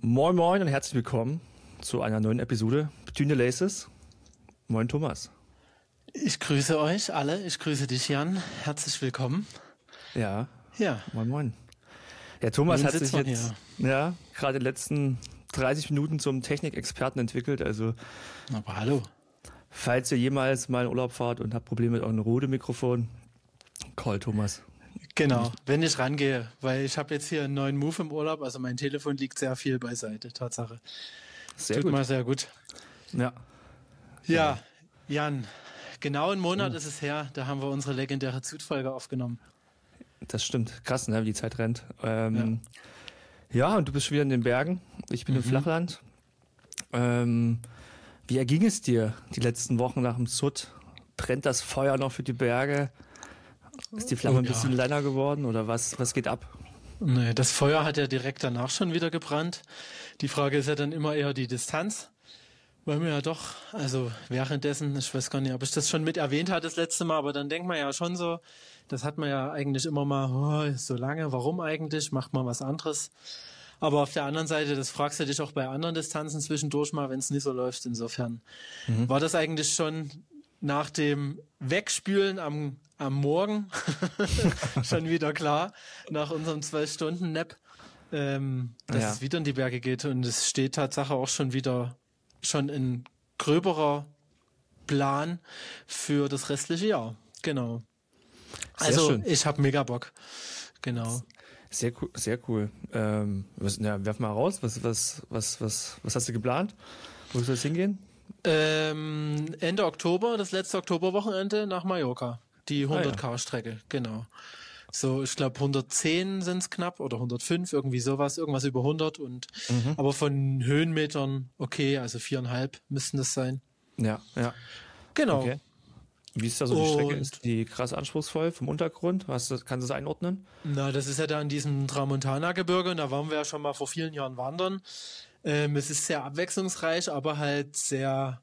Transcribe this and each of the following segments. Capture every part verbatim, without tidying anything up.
Moin Moin und herzlich willkommen zu einer neuen Episode Between the Laces. Moin Thomas. Ich grüße euch alle, ich grüße dich Jan, herzlich willkommen. Ja, ja. Moin Moin. Ja, Thomas Nun hat sich jetzt hier. ja gerade die letzten dreißig Minuten zum Technikexperten entwickelt. Also, aber hallo. Falls ihr jemals mal in Urlaub fahrt und habt Probleme mit eurem Rode-Mikrofon, call Thomas. Genau, wenn ich rangehe, weil ich habe jetzt hier einen neuen Move im Urlaub, also mein Telefon liegt sehr viel beiseite, Tatsache. Sehr Tut gut. mal sehr gut. Ja. Ja, Jan, genau einen Monat oh. ist es her, da haben wir unsere legendäre Zutfolge aufgenommen. Das stimmt, krass, ne, wie die Zeit rennt. Ähm, ja. ja, und du bist schon wieder in den Bergen, ich bin mhm. im Flachland. Ähm, wie erging es dir die letzten Wochen nach dem Sud? Brennt das Feuer noch für die Berge? Ist die Flamme oh, ein bisschen ja. kleiner geworden oder was, was geht ab? Nee, das Feuer hat ja direkt danach schon wieder gebrannt. Die Frage ist ja dann immer eher die Distanz. Weil wir ja doch, also währenddessen, ich weiß gar nicht, ob ich das schon mit erwähnt hatte das letzte Mal, aber dann denkt man ja schon so, das hat man ja eigentlich immer mal, oh, so lange, warum eigentlich, macht man was anderes. Aber auf der anderen Seite, das fragst du dich auch bei anderen Distanzen zwischendurch mal, wenn es nicht so läuft. Insofern mhm. war das eigentlich schon nach dem Wegspülen am, am Morgen schon wieder klar, nach unserem zwölf-Stunden-Nap, ähm, dass ja. es wieder in die Berge geht. Und es steht Tatsache auch schon wieder schon ein gröberer Plan für das restliche Jahr. Genau. Sehr also schön. Ich habe mega Bock. Genau. Sehr cool, sehr cool. Ähm, was, ja, werf mal raus. Was, was, was, was, was hast du geplant? Wo soll es hingehen? Ähm, Ende Oktober, das letzte Oktoberwochenende nach Mallorca. Die hundert K Strecke, ah, ja. genau. So, ich glaube hundertzehn sind es knapp oder hundertfünf, irgendwie sowas, irgendwas über hundert und mhm. aber von Höhenmetern okay, also viereinhalb müssten das sein. Ja, ja. Genau. Okay. Wie ist da so die Strecke? Ist die krass anspruchsvoll vom Untergrund? Was, kannst du das einordnen? Na, das ist ja da in diesem Tramontana-Gebirge und da waren wir ja schon mal vor vielen Jahren wandern. Ähm, es ist sehr abwechslungsreich, aber halt sehr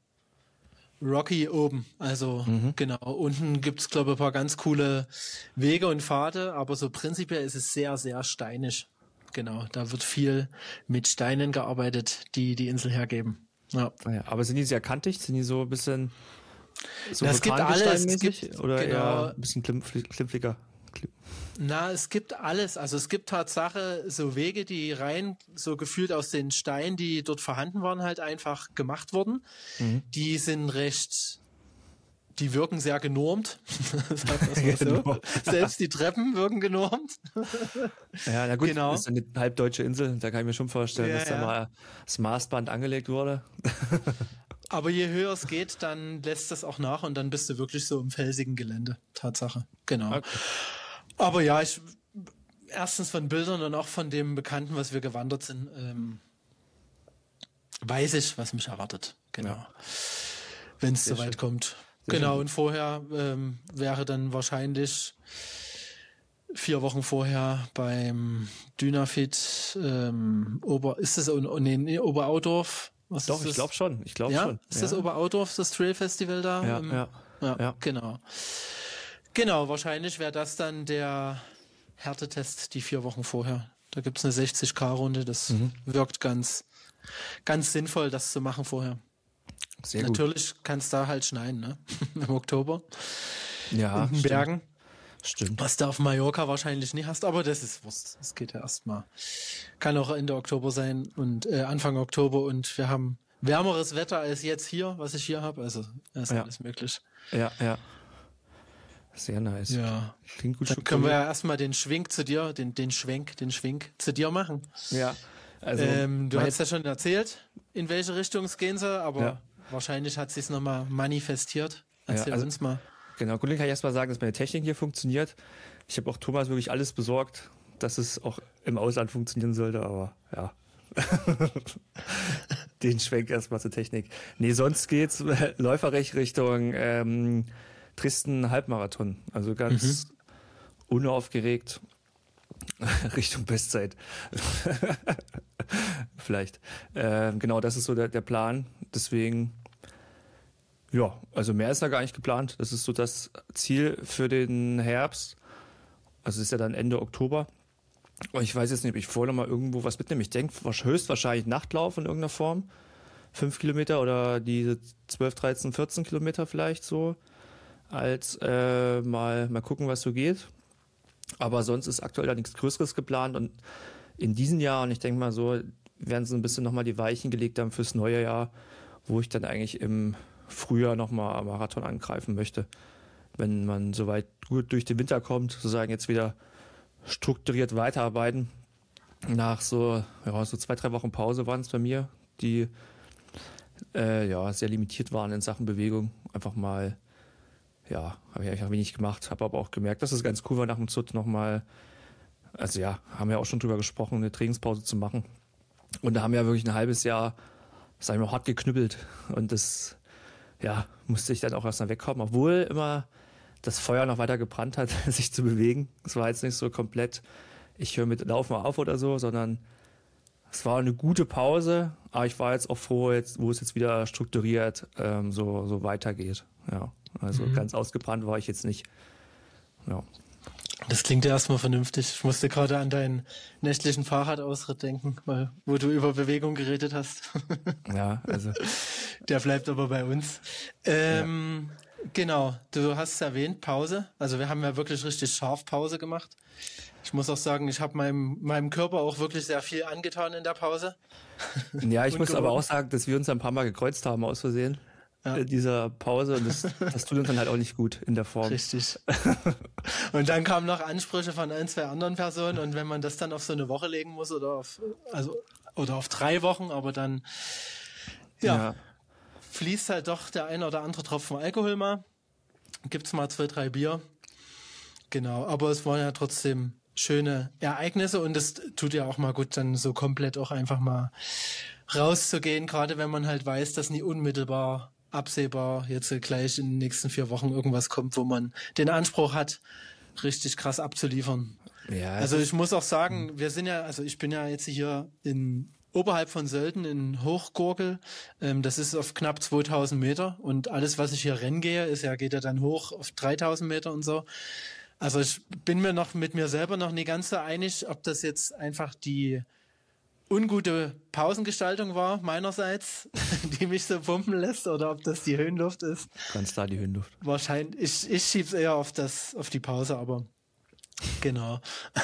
rocky oben. Also mhm. genau, unten gibt's glaube ich ein paar ganz coole Wege und Pfade, aber so prinzipiell ist es sehr, sehr steinig. Genau, da wird viel mit Steinen gearbeitet, die die Insel hergeben. Ja. Ah ja, aber sind die sehr kantig? Sind die so ein bisschen so es gibt alles, es gibt, oder genau, eher ein bisschen klimpfliger? Na, es gibt alles. Also es gibt Tatsache so Wege, die rein so gefühlt aus den Steinen, die dort vorhanden waren, halt einfach gemacht wurden. Mhm. Die sind recht, die wirken sehr genormt. so. Selbst die Treppen wirken genormt. Ja, na gut, genau. Das ist eine halbdeutsche Insel. Da kann ich mir schon vorstellen, ja, dass ja. da mal das Maßband angelegt wurde. Aber je höher es geht, dann lässt das auch nach und dann bist du wirklich so im felsigen Gelände. Tatsache. Genau. Okay. Aber ja, ich erstens von Bildern und auch von dem Bekannten, was wir gewandert sind, ähm, weiß ich, was mich erwartet. Genau. Ja. Wenn es soweit kommt. Sehr genau, schön. Und vorher ähm, wäre dann wahrscheinlich vier Wochen vorher beim Dynafit ähm, Ober, ist das nee, nee, Oberaudorf? Was Doch, ich glaube schon. Ich glaube ja? schon. Ist ja. das Oberaudorf, das Trail Festival da? Ja, ähm, ja. ja, ja. Genau. Genau, wahrscheinlich wäre das dann der Härtetest die vier Wochen vorher. Da gibt's eine sechzig K Runde, das mhm. wirkt ganz, ganz sinnvoll, das zu machen vorher. Sehr Natürlich kann es da halt schneien, ne? Im Oktober. Ja. In den Bergen. Stimmt. Was du auf Mallorca wahrscheinlich nie hast, aber das ist Wurst. Das geht ja erstmal. Kann auch Ende Oktober sein und äh, Anfang Oktober und wir haben wärmeres Wetter als jetzt hier, was ich hier habe. Also ist ja. alles möglich. Ja, ja. Sehr nice. Ja. Klingt gut. Dann können wir ja erstmal den Schwenk zu dir, den, den Schwenk, den Schwenk zu dir machen. Ja. Also, ähm, du hast ja schon erzählt, in welche Richtung es gehen soll, aber ja. wahrscheinlich hat sich es nochmal manifestiert. Erzähl ja, also, uns mal. Genau, grundlegend kann ich erstmal sagen, dass meine Technik hier funktioniert. Ich habe auch Thomas wirklich alles besorgt, dass es auch im Ausland funktionieren sollte, aber ja. Den Schwenk erstmal zur Technik. Nee, sonst geht's läuferrecht Richtung ähm, Dresden Halbmarathon. Also ganz mhm. unaufgeregt Richtung Bestzeit. Vielleicht. Ähm, genau, das ist so der, der Plan. Deswegen, ja, also mehr ist da gar nicht geplant. Das ist so das Ziel für den Herbst. Also es ist ja dann Ende Oktober. Oh, ich weiß jetzt nicht, ob ich vorher noch mal irgendwo was mitnehme. Ich denke höchstwahrscheinlich Nachtlauf in irgendeiner Form. Fünf Kilometer oder diese zwölf, dreizehn, vierzehn Kilometer vielleicht so. Als äh, mal, mal gucken, was so geht. Aber sonst ist aktuell da nichts Größeres geplant. Und in diesem Jahr, und ich denke mal so, werden so ein bisschen nochmal die Weichen gelegt haben fürs neue Jahr, wo ich dann eigentlich im Frühjahr nochmal am Marathon angreifen möchte. Wenn man soweit gut durch den Winter kommt, sozusagen jetzt wieder strukturiert weiterarbeiten. Nach so, ja, so zwei, drei Wochen Pause waren es bei mir, die äh, ja, sehr limitiert waren in Sachen Bewegung. Einfach mal, ja, habe ich einfach wenig gemacht, habe aber auch gemerkt, dass es ganz cool war, nach dem Z U T nochmal, also ja, haben wir auch schon drüber gesprochen, eine Trainingspause zu machen. Und da haben wir ja wirklich ein halbes Jahr, sag ich mal, hart geknüppelt. Und das, ja, musste ich dann auch erst mal wegkommen, obwohl immer das Feuer noch weiter gebrannt hat, sich zu bewegen. Es war jetzt nicht so komplett, ich höre mit Laufen auf oder so, sondern es war eine gute Pause, aber ich war jetzt auch froh, jetzt, wo es jetzt wieder strukturiert ähm, so, so weitergeht. Ja, also mhm. ganz ausgebrannt war ich jetzt nicht. Ja. Das klingt ja erstmal vernünftig. Ich musste gerade an deinen nächtlichen Fahrradausritt denken, weil, wo du über Bewegung geredet hast. Ja, also. Der bleibt aber bei uns. Ähm, ja. Genau, du hast es erwähnt, Pause. Also wir haben ja wirklich richtig scharf Pause gemacht. Ich muss auch sagen, ich habe meinem, meinem Körper auch wirklich sehr viel angetan in der Pause. Ja, ich muss aber auch sagen, dass wir uns ein paar Mal gekreuzt haben aus Versehen. Ja. In dieser Pause, und das, das tut uns dann halt auch nicht gut in der Form. Richtig. Und dann kamen noch Ansprüche von ein, zwei anderen Personen, und wenn man das dann auf so eine Woche legen muss oder auf, also, oder auf drei Wochen, aber dann, ja, ja. fließt halt doch der ein oder andere Tropfen Alkohol mal. Gibt's mal zwei, drei Bier. Genau, aber es waren ja trotzdem schöne Ereignisse, und es tut ja auch mal gut, dann so komplett auch einfach mal rauszugehen, gerade wenn man halt weiß, dass nie unmittelbar absehbar jetzt gleich in den nächsten vier Wochen irgendwas kommt, wo man den Anspruch hat, richtig krass abzuliefern. Ja, also ich muss auch sagen, wir sind ja, also ich bin ja jetzt hier in oberhalb von Sölden in Hochgurgel. Ähm, das ist auf knapp zweitausend Meter, und alles, was ich hier rennen gehe, ist ja, geht ja dann hoch auf dreitausend Meter und so. Also ich bin mir noch mit mir selber noch nie ganz so einig, ob das jetzt einfach die ungute Pausengestaltung war meinerseits, die mich so pumpen lässt, oder ob das die Höhenluft ist. Ganz klar die Höhenluft. Wahrscheinlich. Ich, ich schieb's eher auf das, auf die Pause, aber genau.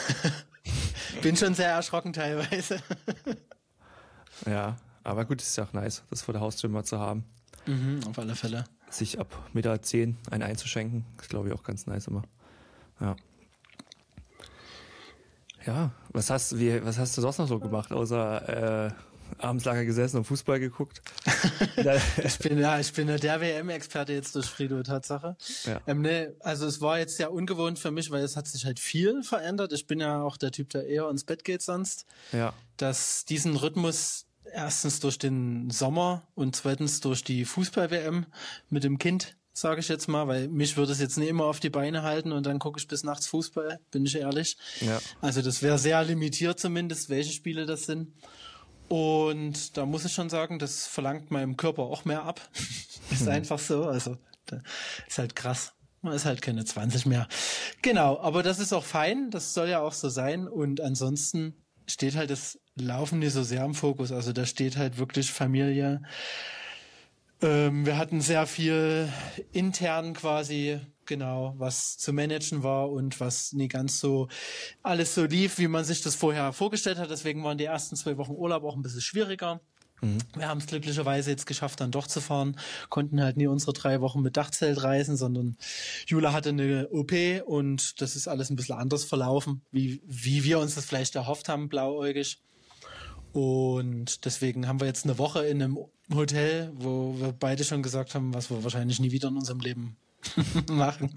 Bin schon sehr erschrocken teilweise. Ja, aber gut, ist ja auch nice, das vor der Haustür mal zu haben. Mhm, auf alle Fälle. Sich ab Meter zehn einen einzuschenken, ist glaube ich auch ganz nice immer. Ja. Ja, was hast, wie, was hast du sonst noch so gemacht, außer äh, abends lange gesessen und Fußball geguckt? ich bin ja, ich bin ja der W M-Experte jetzt durch Frido, Tatsache. Ja. Ähm, ne, also es war jetzt sehr ungewohnt für mich, weil es hat sich halt viel verändert. Ich bin ja auch der Typ, der eher ins Bett geht sonst. Ja. Dass diesen Rhythmus erstens durch den Sommer und zweitens durch die Fußball-W M mit dem Kind, sage ich jetzt mal, weil mich würde es jetzt nicht immer auf die Beine halten und dann gucke ich bis nachts Fußball, bin ich ehrlich. Ja. Also das wäre sehr limitiert zumindest, welche Spiele das sind. Und da muss ich schon sagen, das verlangt meinem Körper auch mehr ab. Ist mhm. einfach so, also ist halt krass. Man ist halt keine zwanzig mehr. Genau, aber das ist auch fein, das soll ja auch so sein, und ansonsten steht halt das Laufen nicht so sehr im Fokus, also da steht halt wirklich Familie. Ähm, wir hatten sehr viel intern quasi, genau, was zu managen war und was nie ganz so alles so lief, wie man sich das vorher vorgestellt hat. Deswegen waren die ersten zwei Wochen Urlaub auch ein bisschen schwieriger. Mhm. Wir haben es glücklicherweise jetzt geschafft, dann doch zu fahren, konnten halt nie unsere drei Wochen mit Dachzelt reisen, sondern Jula hatte eine O P, und das ist alles ein bisschen anders verlaufen, wie, wie wir uns das vielleicht erhofft haben, blauäugig. Und deswegen haben wir jetzt eine Woche in einem Hotel, wo wir beide schon gesagt haben, was wir wahrscheinlich nie wieder in unserem Leben machen.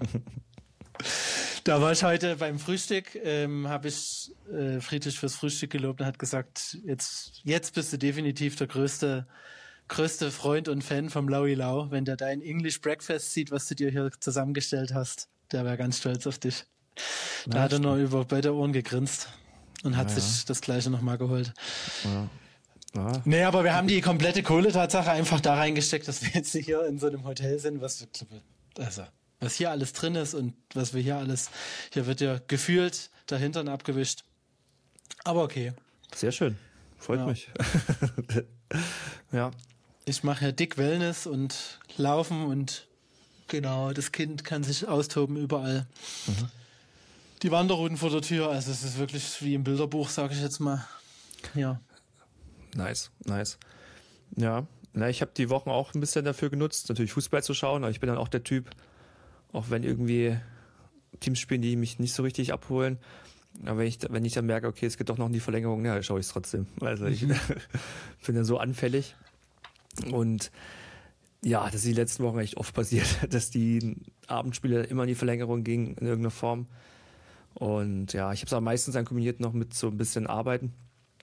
Da war ich heute beim Frühstück, ähm, habe ich äh, Friedrich fürs Frühstück gelobt und hat gesagt, jetzt, jetzt bist du definitiv der größte, größte Freund und Fan vom Laui Lau. Wenn der dein English Breakfast sieht, was du dir hier zusammengestellt hast, der wäre ganz stolz auf dich. Da ja, hat er noch über beide Ohren gegrinst und hat ja, sich ja. das Gleiche nochmal geholt. Ja. Ja. Nee, aber wir haben die komplette Kohle-Tatsache einfach da reingesteckt, dass wir jetzt hier in so einem Hotel sind, was wir, also, was hier alles drin ist und was wir hier alles, hier wird ja gefühlt der Hintern abgewischt. Aber okay. Sehr schön. Freut ja. mich. ja. Ich mache ja dick Wellness und Laufen und genau, das Kind kann sich austoben überall. Mhm. Die Wanderrouten vor der Tür, also es ist wirklich wie im Bilderbuch, sage ich jetzt mal. Ja. Nice, nice. Ja, na, ich habe die Wochen auch ein bisschen dafür genutzt, natürlich Fußball zu schauen, aber ich bin dann auch der Typ, auch wenn irgendwie Teams spielen, die mich nicht so richtig abholen, aber wenn ich, wenn ich dann merke, okay, es geht doch noch in die Verlängerung, ja, schaue ich es trotzdem. Also ich mhm. bin dann so anfällig. Und ja, das ist die letzten Wochen echt oft passiert, dass die Abendspiele immer in die Verlängerung gingen in irgendeiner Form. Und ja, ich habe es auch meistens dann kombiniert noch mit so ein bisschen Arbeiten.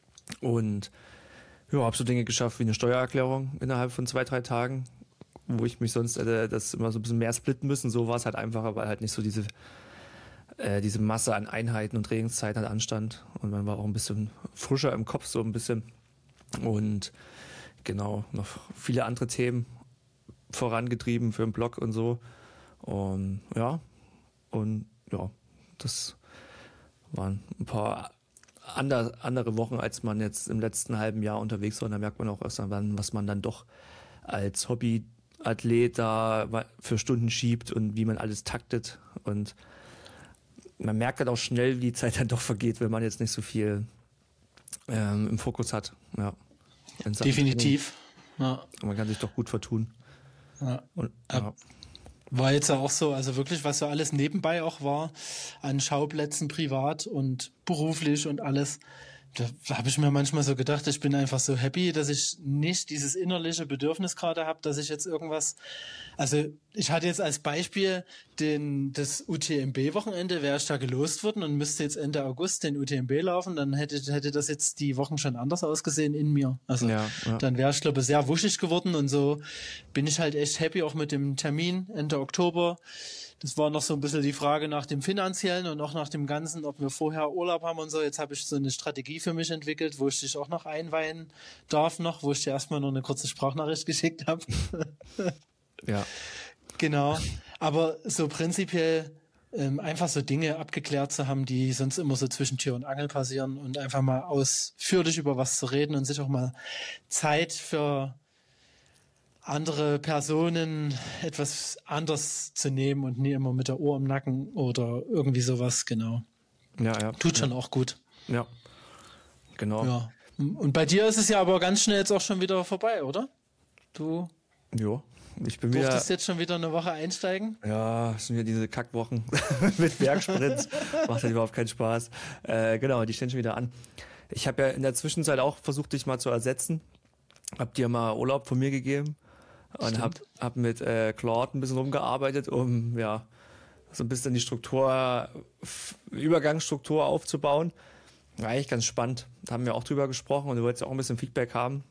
Und ja, habe so Dinge geschafft wie eine Steuererklärung innerhalb von zwei, drei Tagen, wo ich mich sonst hätte das immer so ein bisschen mehr splitten müssen. So war es halt einfacher, weil halt nicht so diese äh, diese Masse an Einheiten und Trainingszeiten halt anstand. Und man war auch ein bisschen frischer im Kopf, so ein bisschen. Und genau, noch viele andere Themen vorangetrieben für den Blog und so. Und ja, und ja, das waren ein paar andere, andere Wochen, als man jetzt im letzten halben Jahr unterwegs war. Und da merkt man auch erst dann, was man dann doch als Hobbyathlet da für Stunden schiebt und wie man alles taktet. Und man merkt dann auch schnell, wie die Zeit dann doch vergeht, wenn man jetzt nicht so viel ähm, im Fokus hat. Ja. Definitiv. Ja. Man kann sich doch gut vertun. Ja. Und, ja. War jetzt auch so, also wirklich, was so alles nebenbei auch war, an Schauplätzen privat und beruflich und alles. Da habe ich mir manchmal so gedacht, ich bin einfach so happy, dass ich nicht dieses innerliche Bedürfnis gerade habe, dass ich jetzt irgendwas, also ich hatte jetzt als Beispiel den, das U T M B-Wochenende, wäre ich da gelost worden und müsste jetzt Ende August den U T M B laufen, dann hätte, hätte das jetzt die Wochen schon anders ausgesehen in mir. Also ja, ja. Dann wäre ich, glaube ich, sehr wuschig geworden und so bin ich halt echt happy auch mit dem Termin Ende Oktober. Das war noch so ein bisschen die Frage nach dem Finanziellen und auch nach dem Ganzen, ob wir vorher Urlaub haben und so. Jetzt habe ich so eine Strategie für mich entwickelt, wo ich dich auch noch einweihen darf noch, wo ich dir erstmal noch eine kurze Sprachnachricht geschickt habe. Ja. Genau. Aber so prinzipiell ähm, einfach so Dinge abgeklärt zu haben, die sonst immer so zwischen Tür und Angel passieren und einfach mal ausführlich über was zu reden und sich auch mal Zeit für andere Personen etwas anders zu nehmen und nie immer mit der Uhr im Nacken oder irgendwie sowas, genau. Ja, ja. Tut schon ja. auch gut. Ja, genau. Ja. Und bei dir ist es ja aber ganz schnell jetzt auch schon wieder vorbei, oder? Du jo, ich bin wieder. Durftest jetzt schon wieder eine Woche einsteigen? Ja, es sind wieder diese Kackwochen mit Bergsprints. Macht halt überhaupt keinen Spaß. Äh, genau, die stehen schon wieder an. Ich habe ja in der Zwischenzeit auch versucht, dich mal zu ersetzen. Hab dir mal Urlaub von mir gegeben. Und habe hab mit äh, Claude ein bisschen rumgearbeitet, um ja so ein bisschen die Struktur, Übergangsstruktur aufzubauen. War eigentlich ganz spannend. Da haben wir auch drüber gesprochen und du wolltest auch ein bisschen Feedback haben.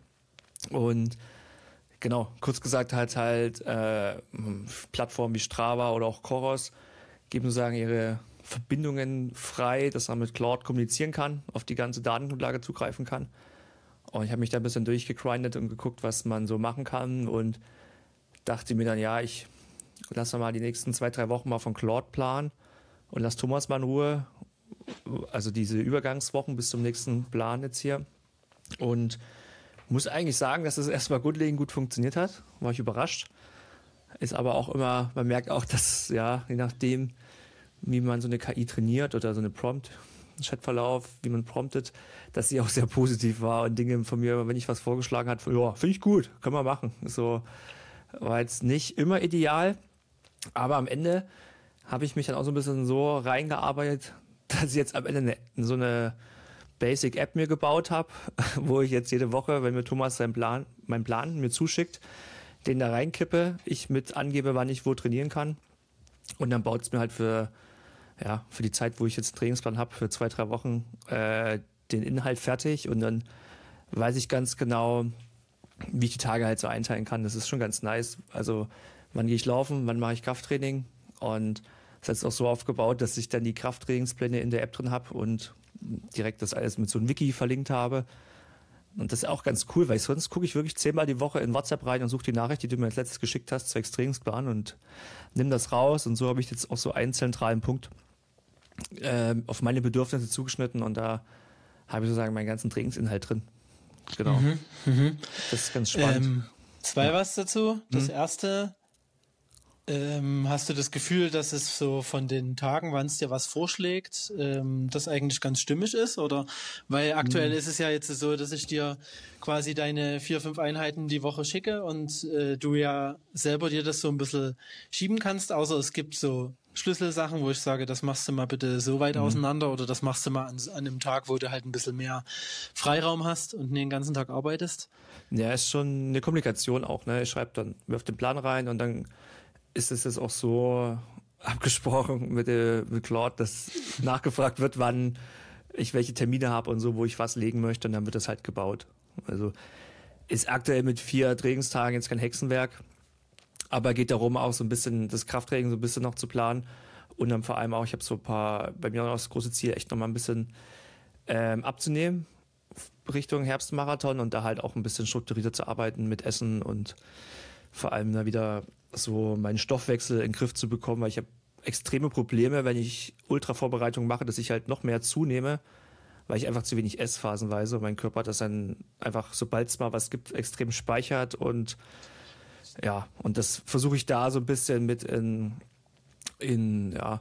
Und genau, kurz gesagt halt halt äh, Plattformen wie Strava oder auch Coros geben sozusagen ihre Verbindungen frei, dass man mit Claude kommunizieren kann, auf die ganze Datengrundlage zugreifen kann. Und ich habe mich da ein bisschen durchgegrindet und geguckt, was man so machen kann und dachte mir dann, ja, ich lasse mal die nächsten zwei, drei Wochen mal von Claude planen und lass Thomas mal in Ruhe. Also diese Übergangswochen bis zum nächsten Plan jetzt hier. Und muss eigentlich sagen, dass es erstmal grundlegend gut funktioniert hat. War ich überrascht. Ist aber auch immer, man merkt auch, dass, ja, je nachdem, wie man so eine K I trainiert oder so eine Prompt, Chatverlauf, wie man promptet, dass sie auch sehr positiv war und Dinge von mir, wenn ich was vorgeschlagen habe, ja, finde ich gut, können wir machen. So war jetzt nicht immer ideal, aber am Ende habe ich mich dann auch so ein bisschen so reingearbeitet, dass ich jetzt am Ende eine, so eine Basic-App mir gebaut habe, wo ich jetzt jede Woche, wenn mir Thomas seinen Plan, meinen Plan mir zuschickt, den da reinkippe, ich mit angebe, wann ich wo trainieren kann und dann baut es mir halt für ja, für die Zeit, wo ich jetzt einen Trainingsplan habe, für zwei, drei Wochen, äh, den Inhalt fertig und dann weiß ich ganz genau, wie ich die Tage halt so einteilen kann. Das ist schon ganz nice. Also wann gehe ich laufen, wann mache ich Krafttraining und das ist jetzt auch so aufgebaut, dass ich dann die Krafttrainingspläne in der App drin habe und direkt das alles mit so einem Wiki verlinkt habe. Und das ist auch ganz cool, weil sonst gucke ich wirklich zehnmal die Woche in WhatsApp rein und suche die Nachricht, die du mir als letztes geschickt hast, zwecks Trainingsplan und nimm das raus. Und so habe ich jetzt auch so einen zentralen Punkt äh, auf meine Bedürfnisse zugeschnitten und da habe ich sozusagen meinen ganzen Trainingsinhalt drin. Genau. Mhm, mhm. Das ist ganz spannend. Ähm, zwei Ja. was dazu. Das Mhm. erste, ähm, hast du das Gefühl, dass es so von den Tagen, wann es dir was vorschlägt, ähm, das eigentlich ganz stimmig ist? Oder weil aktuell Mhm. ist es ja jetzt so, dass ich dir quasi deine vier, fünf Einheiten die Woche schicke und äh, du ja selber dir das so ein bisschen schieben kannst, außer es gibt so Schlüsselsachen, wo ich sage, das machst du mal bitte so weit Mhm. auseinander oder das machst du mal an, an einem Tag, wo du halt ein bisschen mehr Freiraum hast und den ganzen Tag arbeitest. Ja, ist schon eine Kommunikation auch, ne? Ich schreibe dann, wirf den Plan rein und dann ist es jetzt auch so abgesprochen mit, äh, mit Claude, dass nachgefragt wird, wann ich welche Termine habe und so, wo ich was legen möchte, und dann wird das halt gebaut. Also ist aktuell mit vier Trainingstagen jetzt kein Hexenwerk, aber geht darum, auch so ein bisschen das Krafttraining so ein bisschen noch zu planen und dann vor allem auch, ich habe so ein paar, bei mir auch das große Ziel, echt noch mal ein bisschen ähm, abzunehmen Richtung Herbstmarathon und da halt auch ein bisschen strukturierter zu arbeiten mit Essen und vor allem da wieder so meinen Stoffwechsel in den Griff zu bekommen, weil ich habe extreme Probleme, wenn ich Ultra-Vorbereitung mache, dass ich halt noch mehr zunehme, weil ich einfach zu wenig esse phasenweise und mein Körper das dann einfach, sobald es mal was gibt, extrem speichert und ja, und das versuche ich da so ein bisschen mit in, in ja,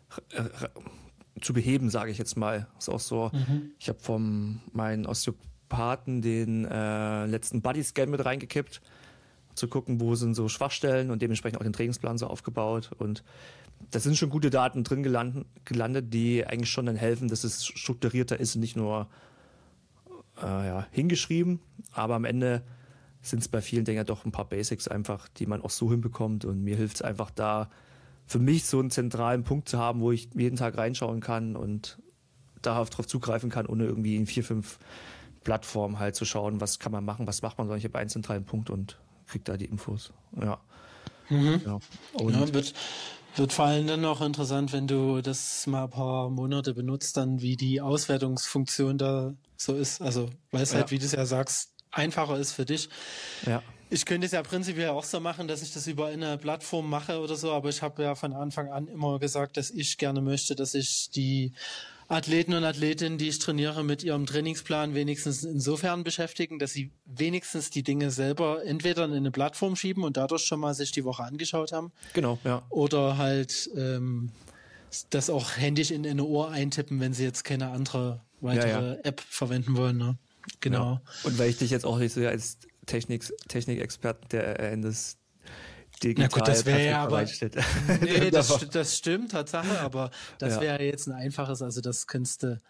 zu beheben, sage ich jetzt mal. Ist auch so, Mhm. ich habe vom meinen Osteopathen den äh, letzten Bodyscan mit reingekippt, zu gucken, wo sind so Schwachstellen und dementsprechend auch den Trainingsplan so aufgebaut. Und da sind schon gute Daten drin gelandet, gelandet, die eigentlich schon dann helfen, dass es strukturierter ist und nicht nur äh, ja, hingeschrieben. Aber am Ende sind es bei vielen Dingen ja doch ein paar Basics einfach, die man auch so hinbekommt. Und mir hilft es einfach da, für mich so einen zentralen Punkt zu haben, wo ich jeden Tag reinschauen kann und darauf zugreifen kann, ohne irgendwie in vier, fünf Plattformen halt zu schauen, was kann man machen, was macht man, sondern ich habe einen zentralen Punkt und kriege da die Infos. Ja. Mhm. Ja. Und Ja, wird, wird vor allem dann noch interessant, wenn du das mal ein paar Monate benutzt, dann wie die Auswertungsfunktion da so ist. Also, weil es halt, ja, wie du es ja sagst, einfacher ist für dich. ja, Ich könnte es ja prinzipiell auch so machen, dass ich das über eine Plattform mache oder so, aber ich habe ja von Anfang an immer gesagt, dass ich gerne möchte, dass ich die Athleten und Athletinnen, die ich trainiere, mit ihrem Trainingsplan wenigstens insofern beschäftigen, dass sie wenigstens die Dinge selber entweder in eine Plattform schieben und dadurch schon mal sich die Woche angeschaut haben genau, ja. oder halt ähm, das auch händisch in eine Ohr eintippen, wenn sie jetzt keine andere weitere Ja, ja. App verwenden wollen. Ne? Genau. Ja. Und weil ich dich jetzt auch nicht so als Technik, Technikexperten, der äh, in das digital Na gut, das wäre perfekt ja aber, bereitstellt. nee, das, st- das stimmt, Tatsache, aber das Ja. wäre jetzt ein einfaches, also das kannst du,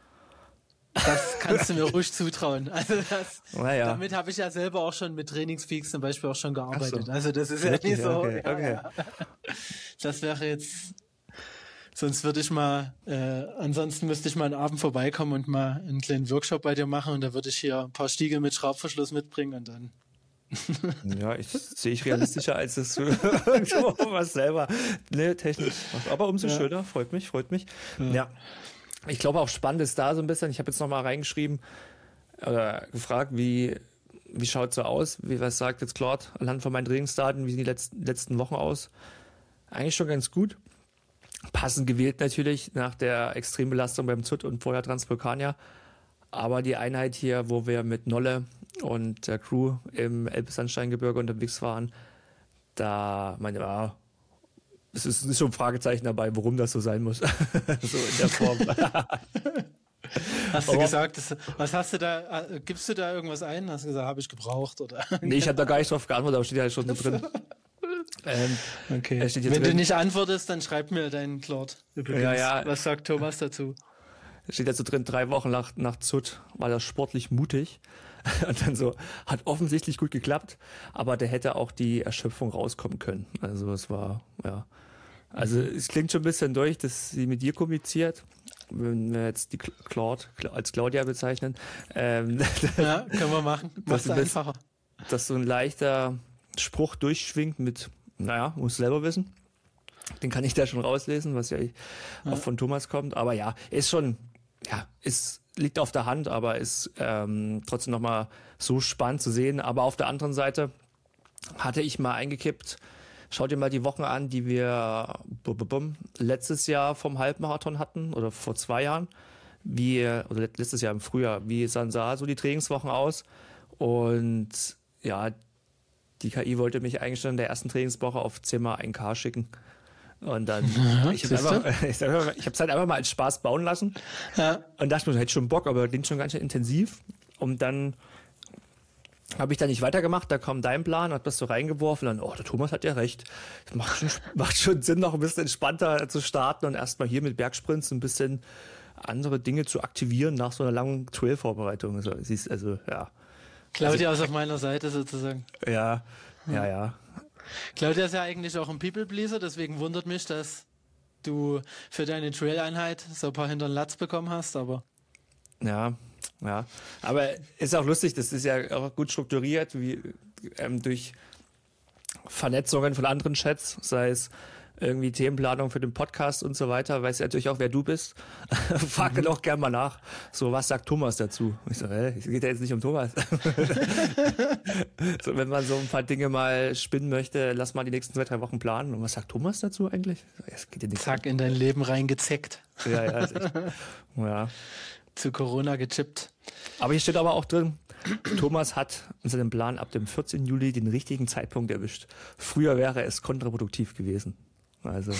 das kannst du mir ruhig zutrauen. Also das, Naja. damit habe ich ja selber auch schon mit Trainingspeaks zum Beispiel auch schon gearbeitet. so. Also das ist ja Wirklich? nicht so. Okay, ja, okay. ja. Das wäre jetzt, sonst würde ich mal, äh, ansonsten müsste ich mal einen Abend vorbeikommen und mal einen kleinen Workshop bei dir machen und da würde ich hier ein paar Stiegel mit Schraubverschluss mitbringen und dann. Ja, ich sehe ich realistischer, als es irgendwo was selber ne, technisch macht. Aber umso Ja. schöner, freut mich, freut mich. Ja. Ich glaube auch spannend ist da so ein bisschen, ich habe jetzt nochmal reingeschrieben oder gefragt, wie, wie schaut es so aus? Wie was sagt jetzt Claude anhand von meinen Trainingsdaten, wie sehen die letzten, letzten Wochen aus? Eigentlich schon ganz gut. Passend gewählt natürlich nach der Extrembelastung beim Z U T und vorher Transvulkania. Aber die Einheit hier, wo wir mit Nolle und der Crew im Elbsandsteingebirge unterwegs waren, da meine ja, es ist, ist schon ein Fragezeichen dabei, warum das so sein muss. So in der Form. Hast du Aber- gesagt, das, was hast du da, äh, gibst du da irgendwas ein? Hast du gesagt, habe ich gebraucht oder? Nee, ich habe da gar nicht drauf geantwortet, aber steht ja schon so drin. Ähm, Okay. Er steht jetzt Wenn du drin. nicht antwortest, dann schreib mir deinen Claude. Übrigens. Ja, ja. Was sagt Thomas dazu? steht jetzt so drin, drei Wochen nach, nach Z U T war das sportlich mutig. Und dann so, hat offensichtlich gut geklappt, aber da hätte auch die Erschöpfung rauskommen können. Also es war, ja. Also es klingt schon ein bisschen durch, dass sie mit dir kommuniziert. Wenn wir jetzt die Claude als Claudia bezeichnen, ähm, Ja, können wir machen. Mach's du bist- einfacher. dass so ein leichter Spruch durchschwingt mit, naja, muss selber wissen. Den kann ich da schon rauslesen, was ja auch von Thomas kommt. Aber ja, ist schon, ja, ist, liegt auf der Hand, aber ist ähm, trotzdem nochmal so spannend zu sehen. Aber auf der anderen Seite hatte ich mal eingekippt, schau dir mal die Wochen an, die wir bum, bum, bum, letztes Jahr vom Halbmarathon hatten oder vor zwei Jahren. wie, oder letztes Jahr im Frühjahr, wie sahen sah so die Trainingswochen aus. Und ja, die K I wollte mich eigentlich schon in der ersten Trainingswoche auf zehnmal ein K schicken. Und dann, ja, ich habe es halt einfach mal als Spaß bauen lassen. Ja. Und dachte mir, hätte schon Bock, aber klingt schon ganz schön intensiv. Und dann habe ich da nicht weitergemacht, da kam dein Plan, hat das so reingeworfen, dann, oh, der Thomas hat ja recht. Es macht schon, macht schon Sinn, noch ein bisschen entspannter zu starten und erstmal hier mit Bergsprints ein bisschen andere Dinge zu aktivieren nach so einer langen Trail-Vorbereitung. Also, siehst, also, ja. Claudia also, ist auf meiner Seite sozusagen. Ja, ja, ja. Claudia ist ja eigentlich auch ein People-Pleaser, deswegen wundert mich, dass du für deine Trail-Einheit so ein paar hinter den Latz bekommen hast, aber... Ja, ja. Aber ist auch lustig, das ist ja auch gut strukturiert, wie ähm, durch Vernetzungen von anderen Chats, sei es irgendwie Themenplanung für den Podcast und so weiter, weiß ja natürlich auch, wer du bist. Frag mhm. doch gerne mal nach. So, was sagt Thomas dazu? Ich so, hä, es geht ja jetzt nicht um Thomas. So, wenn man so ein paar Dinge mal spinnen möchte, lass mal die nächsten zwei, drei Wochen planen. Und was sagt Thomas dazu eigentlich? Es geht ja nicht. Zack, in dein Leben reingezeckt. Ja, ja, ist echt. Ja. Zu Corona gechippt. Aber hier steht aber auch drin, Thomas hat in seinem Plan ab dem vierzehnten Juli den richtigen Zeitpunkt erwischt. Früher wäre es kontraproduktiv gewesen. Also.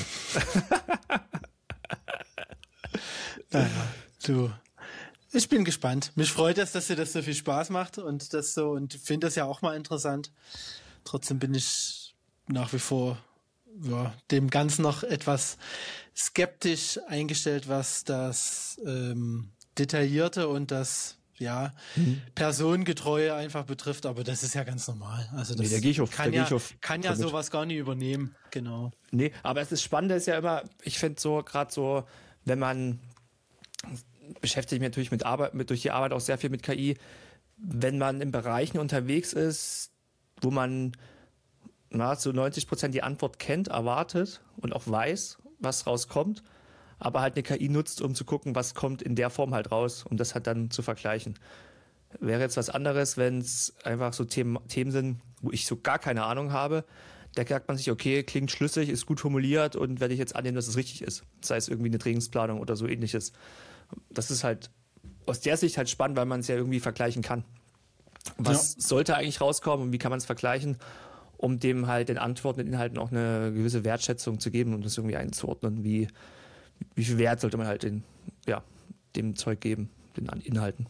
Naja, du. Ich bin gespannt. Mich freut es, dass dir das so viel Spaß macht und das so, und finde das ja auch mal interessant. Trotzdem bin ich nach wie vor ja, dem Ganzen noch etwas skeptisch eingestellt, was das ähm, Detaillierte und das ja, mhm. Personengetreue einfach betrifft, aber das ist ja ganz normal. Also das nee, da gehe ich auf, kann, da ja, geh ich auf, kann ja sowas gar nicht übernehmen, genau. Nee, aber es ist Spannende ist ja immer, ich finde so, gerade so, wenn man beschäftigt mich natürlich mit Arbeit, mit durch die Arbeit auch sehr viel mit K I, wenn man in Bereichen unterwegs ist, wo man na, zu neunzig Prozent die Antwort kennt, erwartet und auch weiß, was rauskommt, aber halt eine K I nutzt, um zu gucken, was kommt in der Form halt raus, um das halt dann zu vergleichen. Wäre jetzt was anderes, wenn es einfach so Themen, Themen sind, wo ich so gar keine Ahnung habe, da sagt man sich, okay, klingt schlüssig, ist gut formuliert und werde ich jetzt annehmen, dass es richtig ist. Sei es irgendwie eine Trainingsplanung oder so ähnliches. Das ist halt aus der Sicht halt spannend, weil man es ja irgendwie vergleichen kann. Was ja. sollte eigentlich rauskommen und wie kann man es vergleichen, um dem halt den Antworten, den Inhalten auch eine gewisse Wertschätzung zu geben und das irgendwie einzuordnen, wie wie viel Wert sollte man halt den, ja, dem Zeug geben, den Inhalten.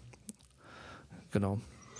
Genau.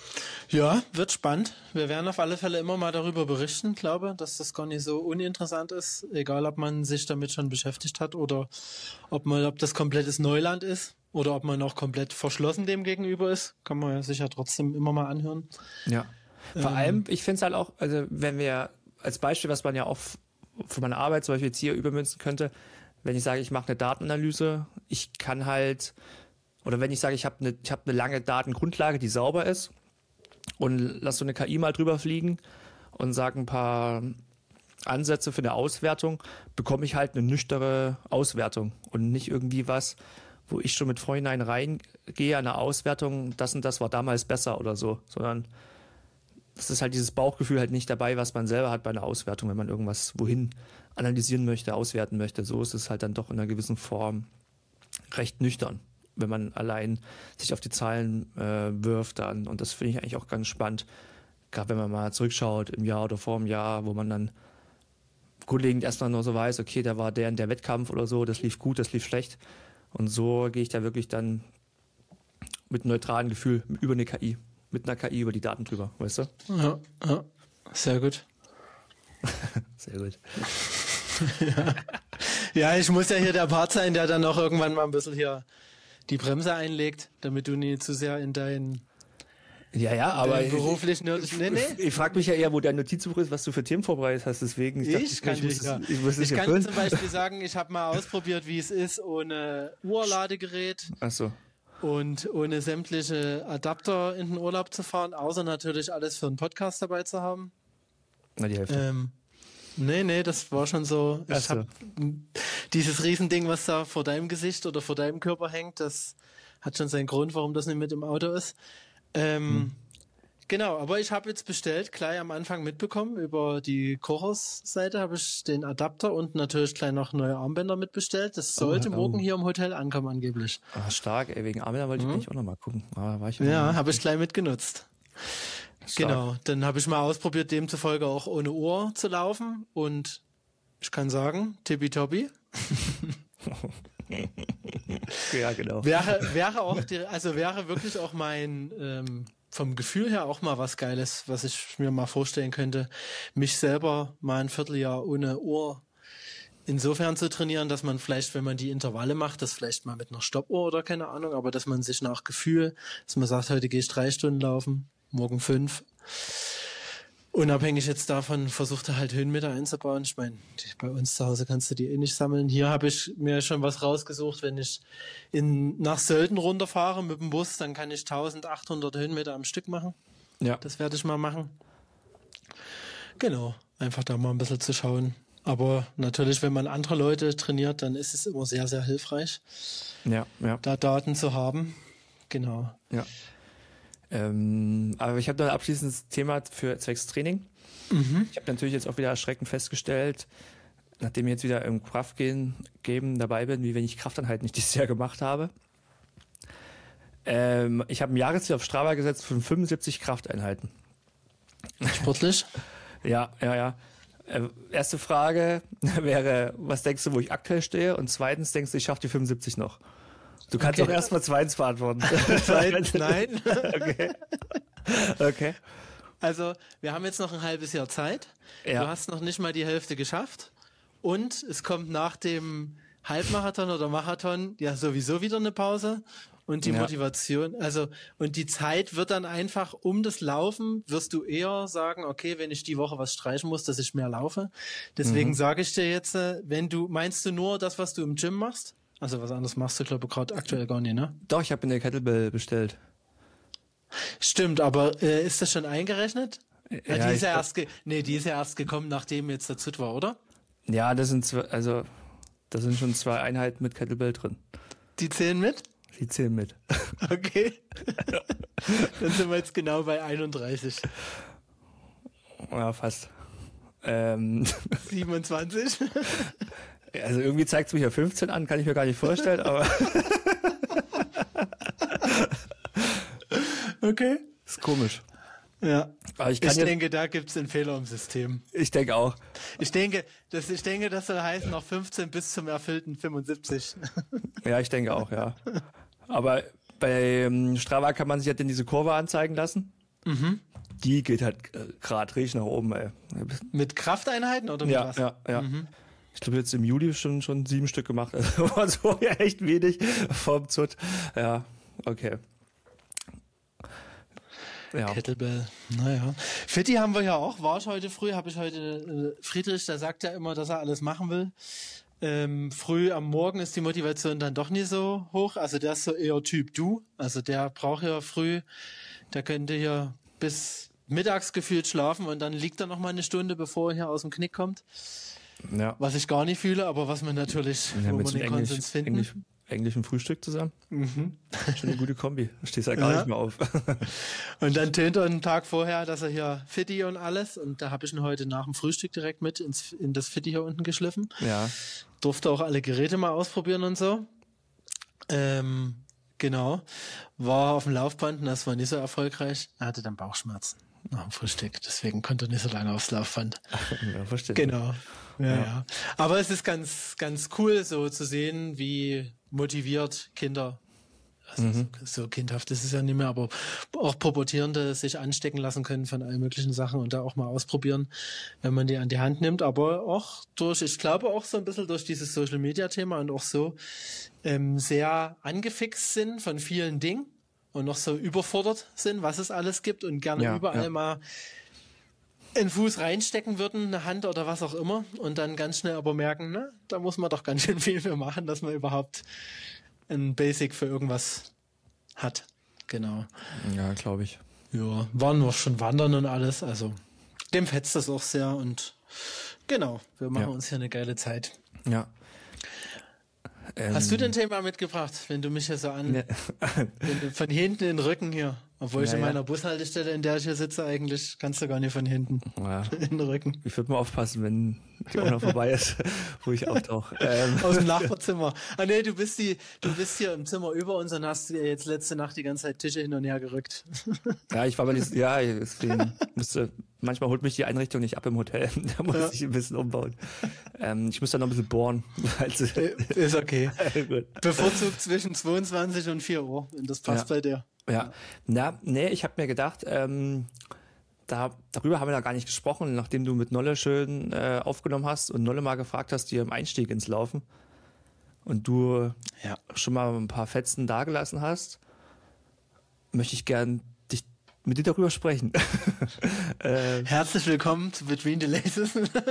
Ja, wird spannend. Wir werden auf alle Fälle immer mal darüber berichten, glaube, dass das gar nicht so uninteressant ist, egal ob man sich damit schon beschäftigt hat oder ob man, ob das komplettes Neuland ist oder ob man noch komplett verschlossen dem gegenüber ist, kann man ja sicher trotzdem immer mal anhören. Ja. Vor ähm, allem, ich finde es halt auch, also wenn wir als Beispiel, was man ja auch für meine Arbeit zum Beispiel jetzt hier übermünzen könnte, wenn ich sage, ich mache eine Datenanalyse, ich kann halt, oder wenn ich sage, ich habe eine, ich habe eine lange Datengrundlage, die sauber ist und lass so eine K I mal drüber fliegen und sage ein paar Ansätze für eine Auswertung, bekomme ich halt eine nüchterne Auswertung und nicht irgendwie was, wo ich schon mit vorhinein reingehe, eine Auswertung, das und das war damals besser oder so, sondern das ist halt dieses Bauchgefühl halt nicht dabei, was man selber hat bei einer Auswertung, wenn man irgendwas wohin analysieren möchte, auswerten möchte. So ist es halt dann doch in einer gewissen Form recht nüchtern, wenn man allein sich auf die Zahlen äh, wirft dann. Und das finde ich eigentlich auch ganz spannend, gerade wenn man mal zurückschaut im Jahr oder vor dem Jahr, wo man dann grundlegend erstmal nur so weiß, okay, da war der in der Wettkampf oder so, das lief gut, das lief schlecht. Und so gehe ich da wirklich dann mit einem neutralen Gefühl über eine K I, mit einer K I über die Daten drüber, weißt du? Ja, ja. Sehr gut. Sehr gut. ja. ja, ich muss ja hier der Part sein, der dann auch irgendwann mal ein bisschen hier die Bremse einlegt, damit du nie zu sehr in deinen ja, ja, aber beruflich nördlich. Nee, nee. Ich, ich frage mich ja eher, wo dein Notizbuch ist, was du für Themen vorbereitet hast. Deswegen, ich, ich, dachte, ich kann, ich dich, ja. ich, muss ich kann erfüllen. zum Beispiel sagen, ich habe mal ausprobiert, wie es ist ohne Urladegerät. Ach so. Und ohne sämtliche Adapter in den Urlaub zu fahren, außer natürlich alles für einen Podcast dabei zu haben. Na, die Hälfte. Ähm, nee, nee, das war schon so. Ich so. hab dieses Riesending, was da vor deinem Gesicht oder vor deinem Körper hängt, das hat schon seinen Grund, warum das nicht mit im Auto ist. Ähm, hm. Genau, aber ich habe jetzt bestellt, gleich am Anfang mitbekommen, über die Kochers-Seite habe ich den Adapter und natürlich gleich noch neue Armbänder mitbestellt. Das sollte oh, oh. morgen hier im Hotel ankommen angeblich. Ah, stark, ey, wegen Armbänder wollte ich Mhm. eigentlich auch nochmal gucken. Ah, war ich Ja, habe ich gleich mitgenutzt. Stark. Genau, dann habe ich mal ausprobiert, demzufolge auch ohne Uhr zu laufen und ich kann sagen, tippitoppi. Ja, genau. Wäre, wäre auch, die, also wäre wirklich auch mein, ähm, vom Gefühl her auch mal was Geiles, was ich mir mal vorstellen könnte, mich selber mal ein Vierteljahr ohne Uhr insofern zu trainieren, dass man vielleicht, wenn man die Intervalle macht, das vielleicht mal mit einer Stoppuhr oder keine Ahnung, aber dass man sich nach Gefühl, dass man sagt, heute gehe ich drei Stunden laufen, morgen fünf. Unabhängig jetzt davon versucht er halt Höhenmeter einzubauen. Ich meine, bei uns zu Hause kannst du die eh nicht sammeln. Hier habe ich mir schon was rausgesucht, wenn ich in, nach Sölden runterfahre mit dem Bus, dann kann ich eintausendachthundert Höhenmeter am Stück machen. Ja. Das werde ich mal machen. Genau, einfach da mal ein bisschen zu schauen. Aber natürlich, wenn man andere Leute trainiert, dann ist es immer sehr, sehr hilfreich, Ja, ja. da Daten zu haben. Genau. Ja. Ähm, aber ich habe noch ein abschließendes Thema für zwecks Training. Mhm. Ich habe natürlich jetzt auch wieder erschreckend festgestellt, nachdem ich jetzt wieder im Kraftgehen geben dabei bin, wie wenig Kraftanhalten ich dieses Jahr gemacht habe. Ähm, ich habe ein Jahresziel auf Strava gesetzt von fünfundsiebzig Krafteinheiten. Sportlich? Ja, ja, ja. Äh, erste Frage wäre, was denkst du, wo ich aktuell stehe? Und zweitens, denkst du, ich schaffe die fünfundsiebzig noch? Du kannst Okay. auch erstmal zweitens beantworten. Zweitens, nein. Okay. Okay. Also, wir haben jetzt noch ein halbes Jahr Zeit. Ja. Du hast noch nicht mal die Hälfte geschafft. Und es kommt nach dem Halbmarathon oder Marathon ja sowieso wieder eine Pause. Und die Ja. Motivation, also, und die Zeit wird dann einfach um das Laufen, wirst du eher sagen, okay, wenn ich die Woche was streichen muss, dass ich mehr laufe. Deswegen Mhm. sage ich dir jetzt, äh, wenn du, meinst du nur das, was du im Gym machst? Also was anderes machst du, glaube ich, gerade aktuell gar nicht, ne? Doch, ich habe eine Kettlebell bestellt. Stimmt, aber äh, ist das schon eingerechnet? Ja, Ja, die ist ich ja glaub- erst, ge nee, die ist ja erst gekommen, nachdem jetzt der Zut war, oder? Ja, das sind zwei, also da sind schon zwei Einheiten mit Kettlebell drin. Die zählen mit? Die zählen mit. Okay. Dann sind wir jetzt genau bei einunddreißig. Ja, fast. Ähm, siebenundzwanzig. also irgendwie zeigt es mich ja fünfzehn an, kann ich mir gar nicht vorstellen, aber Okay. ist komisch. Ja. Aber ich Ich, kann jetzt, denke, da gibt es einen Fehler im System. ich denke auch. Ich denke, das, ich denke, das soll heißen, noch fünfzehn bis zum erfüllten fünfundsiebzig. Ja, ich denke auch, ja. Aber bei ähm, Strava kann man sich halt dann diese Kurve anzeigen lassen. Mhm. Die geht halt äh, gerade richtig nach oben, ey. Mit Krafteinheiten oder mit Ja, was? ja, ja. Mhm. Ich glaube, jetzt im Juli schon, schon sieben Stück gemacht. Also war so ja echt wenig vom Zut. Ja, okay. Ja. Kettlebell, naja. Fitti haben wir ja auch, war ich heute früh, habe ich heute, äh, Friedrich, der sagt ja immer, dass er alles machen will. Ähm, früh am Morgen ist die Motivation dann doch nicht so hoch, also der ist so eher Typ du, also der braucht ja früh, der könnte hier bis mittags gefühlt schlafen und dann liegt er noch mal eine Stunde, bevor er hier aus dem Knick kommt, Ja. was ich gar nicht fühle, aber was man natürlich, Ja, wo mit man so den einem Englisch, Konsens finden. Englisch, englischen Frühstück zusammen. Mhm. Schon eine gute Kombi. Da stehst ja gar Ja. nicht mehr auf. Und dann tönt er einen Tag vorher, dass er hier Fitti und alles. Und da habe ich ihn heute nach dem Frühstück direkt mit ins, in das Fitti hier unten geschliffen. Ja. Durfte auch alle Geräte mal ausprobieren und so. Ähm, genau. War auf dem Laufband und das war nicht so erfolgreich. Er hatte dann Bauchschmerzen nach dem Frühstück. Deswegen konnte er nicht so lange aufs Laufband. Ja, verstehe. Genau. Ja, Ja. ja. Aber es ist ganz, ganz cool, so zu sehen, wie motiviert Kinder, also Mhm. so, so kindhaft ist es ja nicht mehr, aber auch Pubertierende sich anstecken lassen können von allen möglichen Sachen und da auch mal ausprobieren, wenn man die an die Hand nimmt. Aber auch durch, ich glaube auch so ein bisschen durch dieses Social Media Thema und auch so ähm, sehr angefixt sind von vielen Dingen und noch so überfordert sind, was es alles gibt und gerne Ja, überall ja. mal einen Fuß reinstecken würden, eine Hand oder was auch immer und dann ganz schnell aber merken, ne, da muss man doch ganz schön viel für machen, dass man überhaupt ein Basic für irgendwas hat. Genau. Ja, glaube ich. Ja, waren wir schon wandern und alles, also dem fetzt das auch sehr und genau, wir machen Ja. uns hier eine geile Zeit. Ja. Ähm, Hast du denn Thema mitgebracht, wenn du mich hier so an, Ne, wenn du von hinten in den Rücken hier Obwohl ich ja, in ja. meiner Bushaltestelle, in der ich hier sitze, eigentlich kannst du gar nicht von hinten Ja. in den Rücken. Ich würde mal aufpassen, wenn die auch noch vorbei ist, wo ich auftauche. Ähm. Aus dem Nachbarzimmer. Ah nee, du bist die, du bist hier im Zimmer über uns und hast jetzt letzte Nacht die ganze Zeit Tische hin und her gerückt. Ja, ich war bei diesem, ja, deswegen müsste, manchmal holt mich die Einrichtung nicht ab im Hotel. Da muss Ja. ich ein bisschen umbauen. Ähm, ich muss da noch ein bisschen bohren. Also, Ist okay. gut. Bevorzugt zwischen zweiundzwanzig und vier Uhr. Und das passt Ja. bei dir. Ja, na, nee, ich habe mir gedacht, ähm, da, darüber haben wir da gar nicht gesprochen, nachdem du mit Nolle schön äh, aufgenommen hast und Nolle mal gefragt hast, dir im Einstieg ins Laufen und du Ja. schon mal ein paar Fetzen dagelassen hast, möchte ich gern dich mit dir darüber sprechen. äh, Herzlich willkommen zu Between the Laces.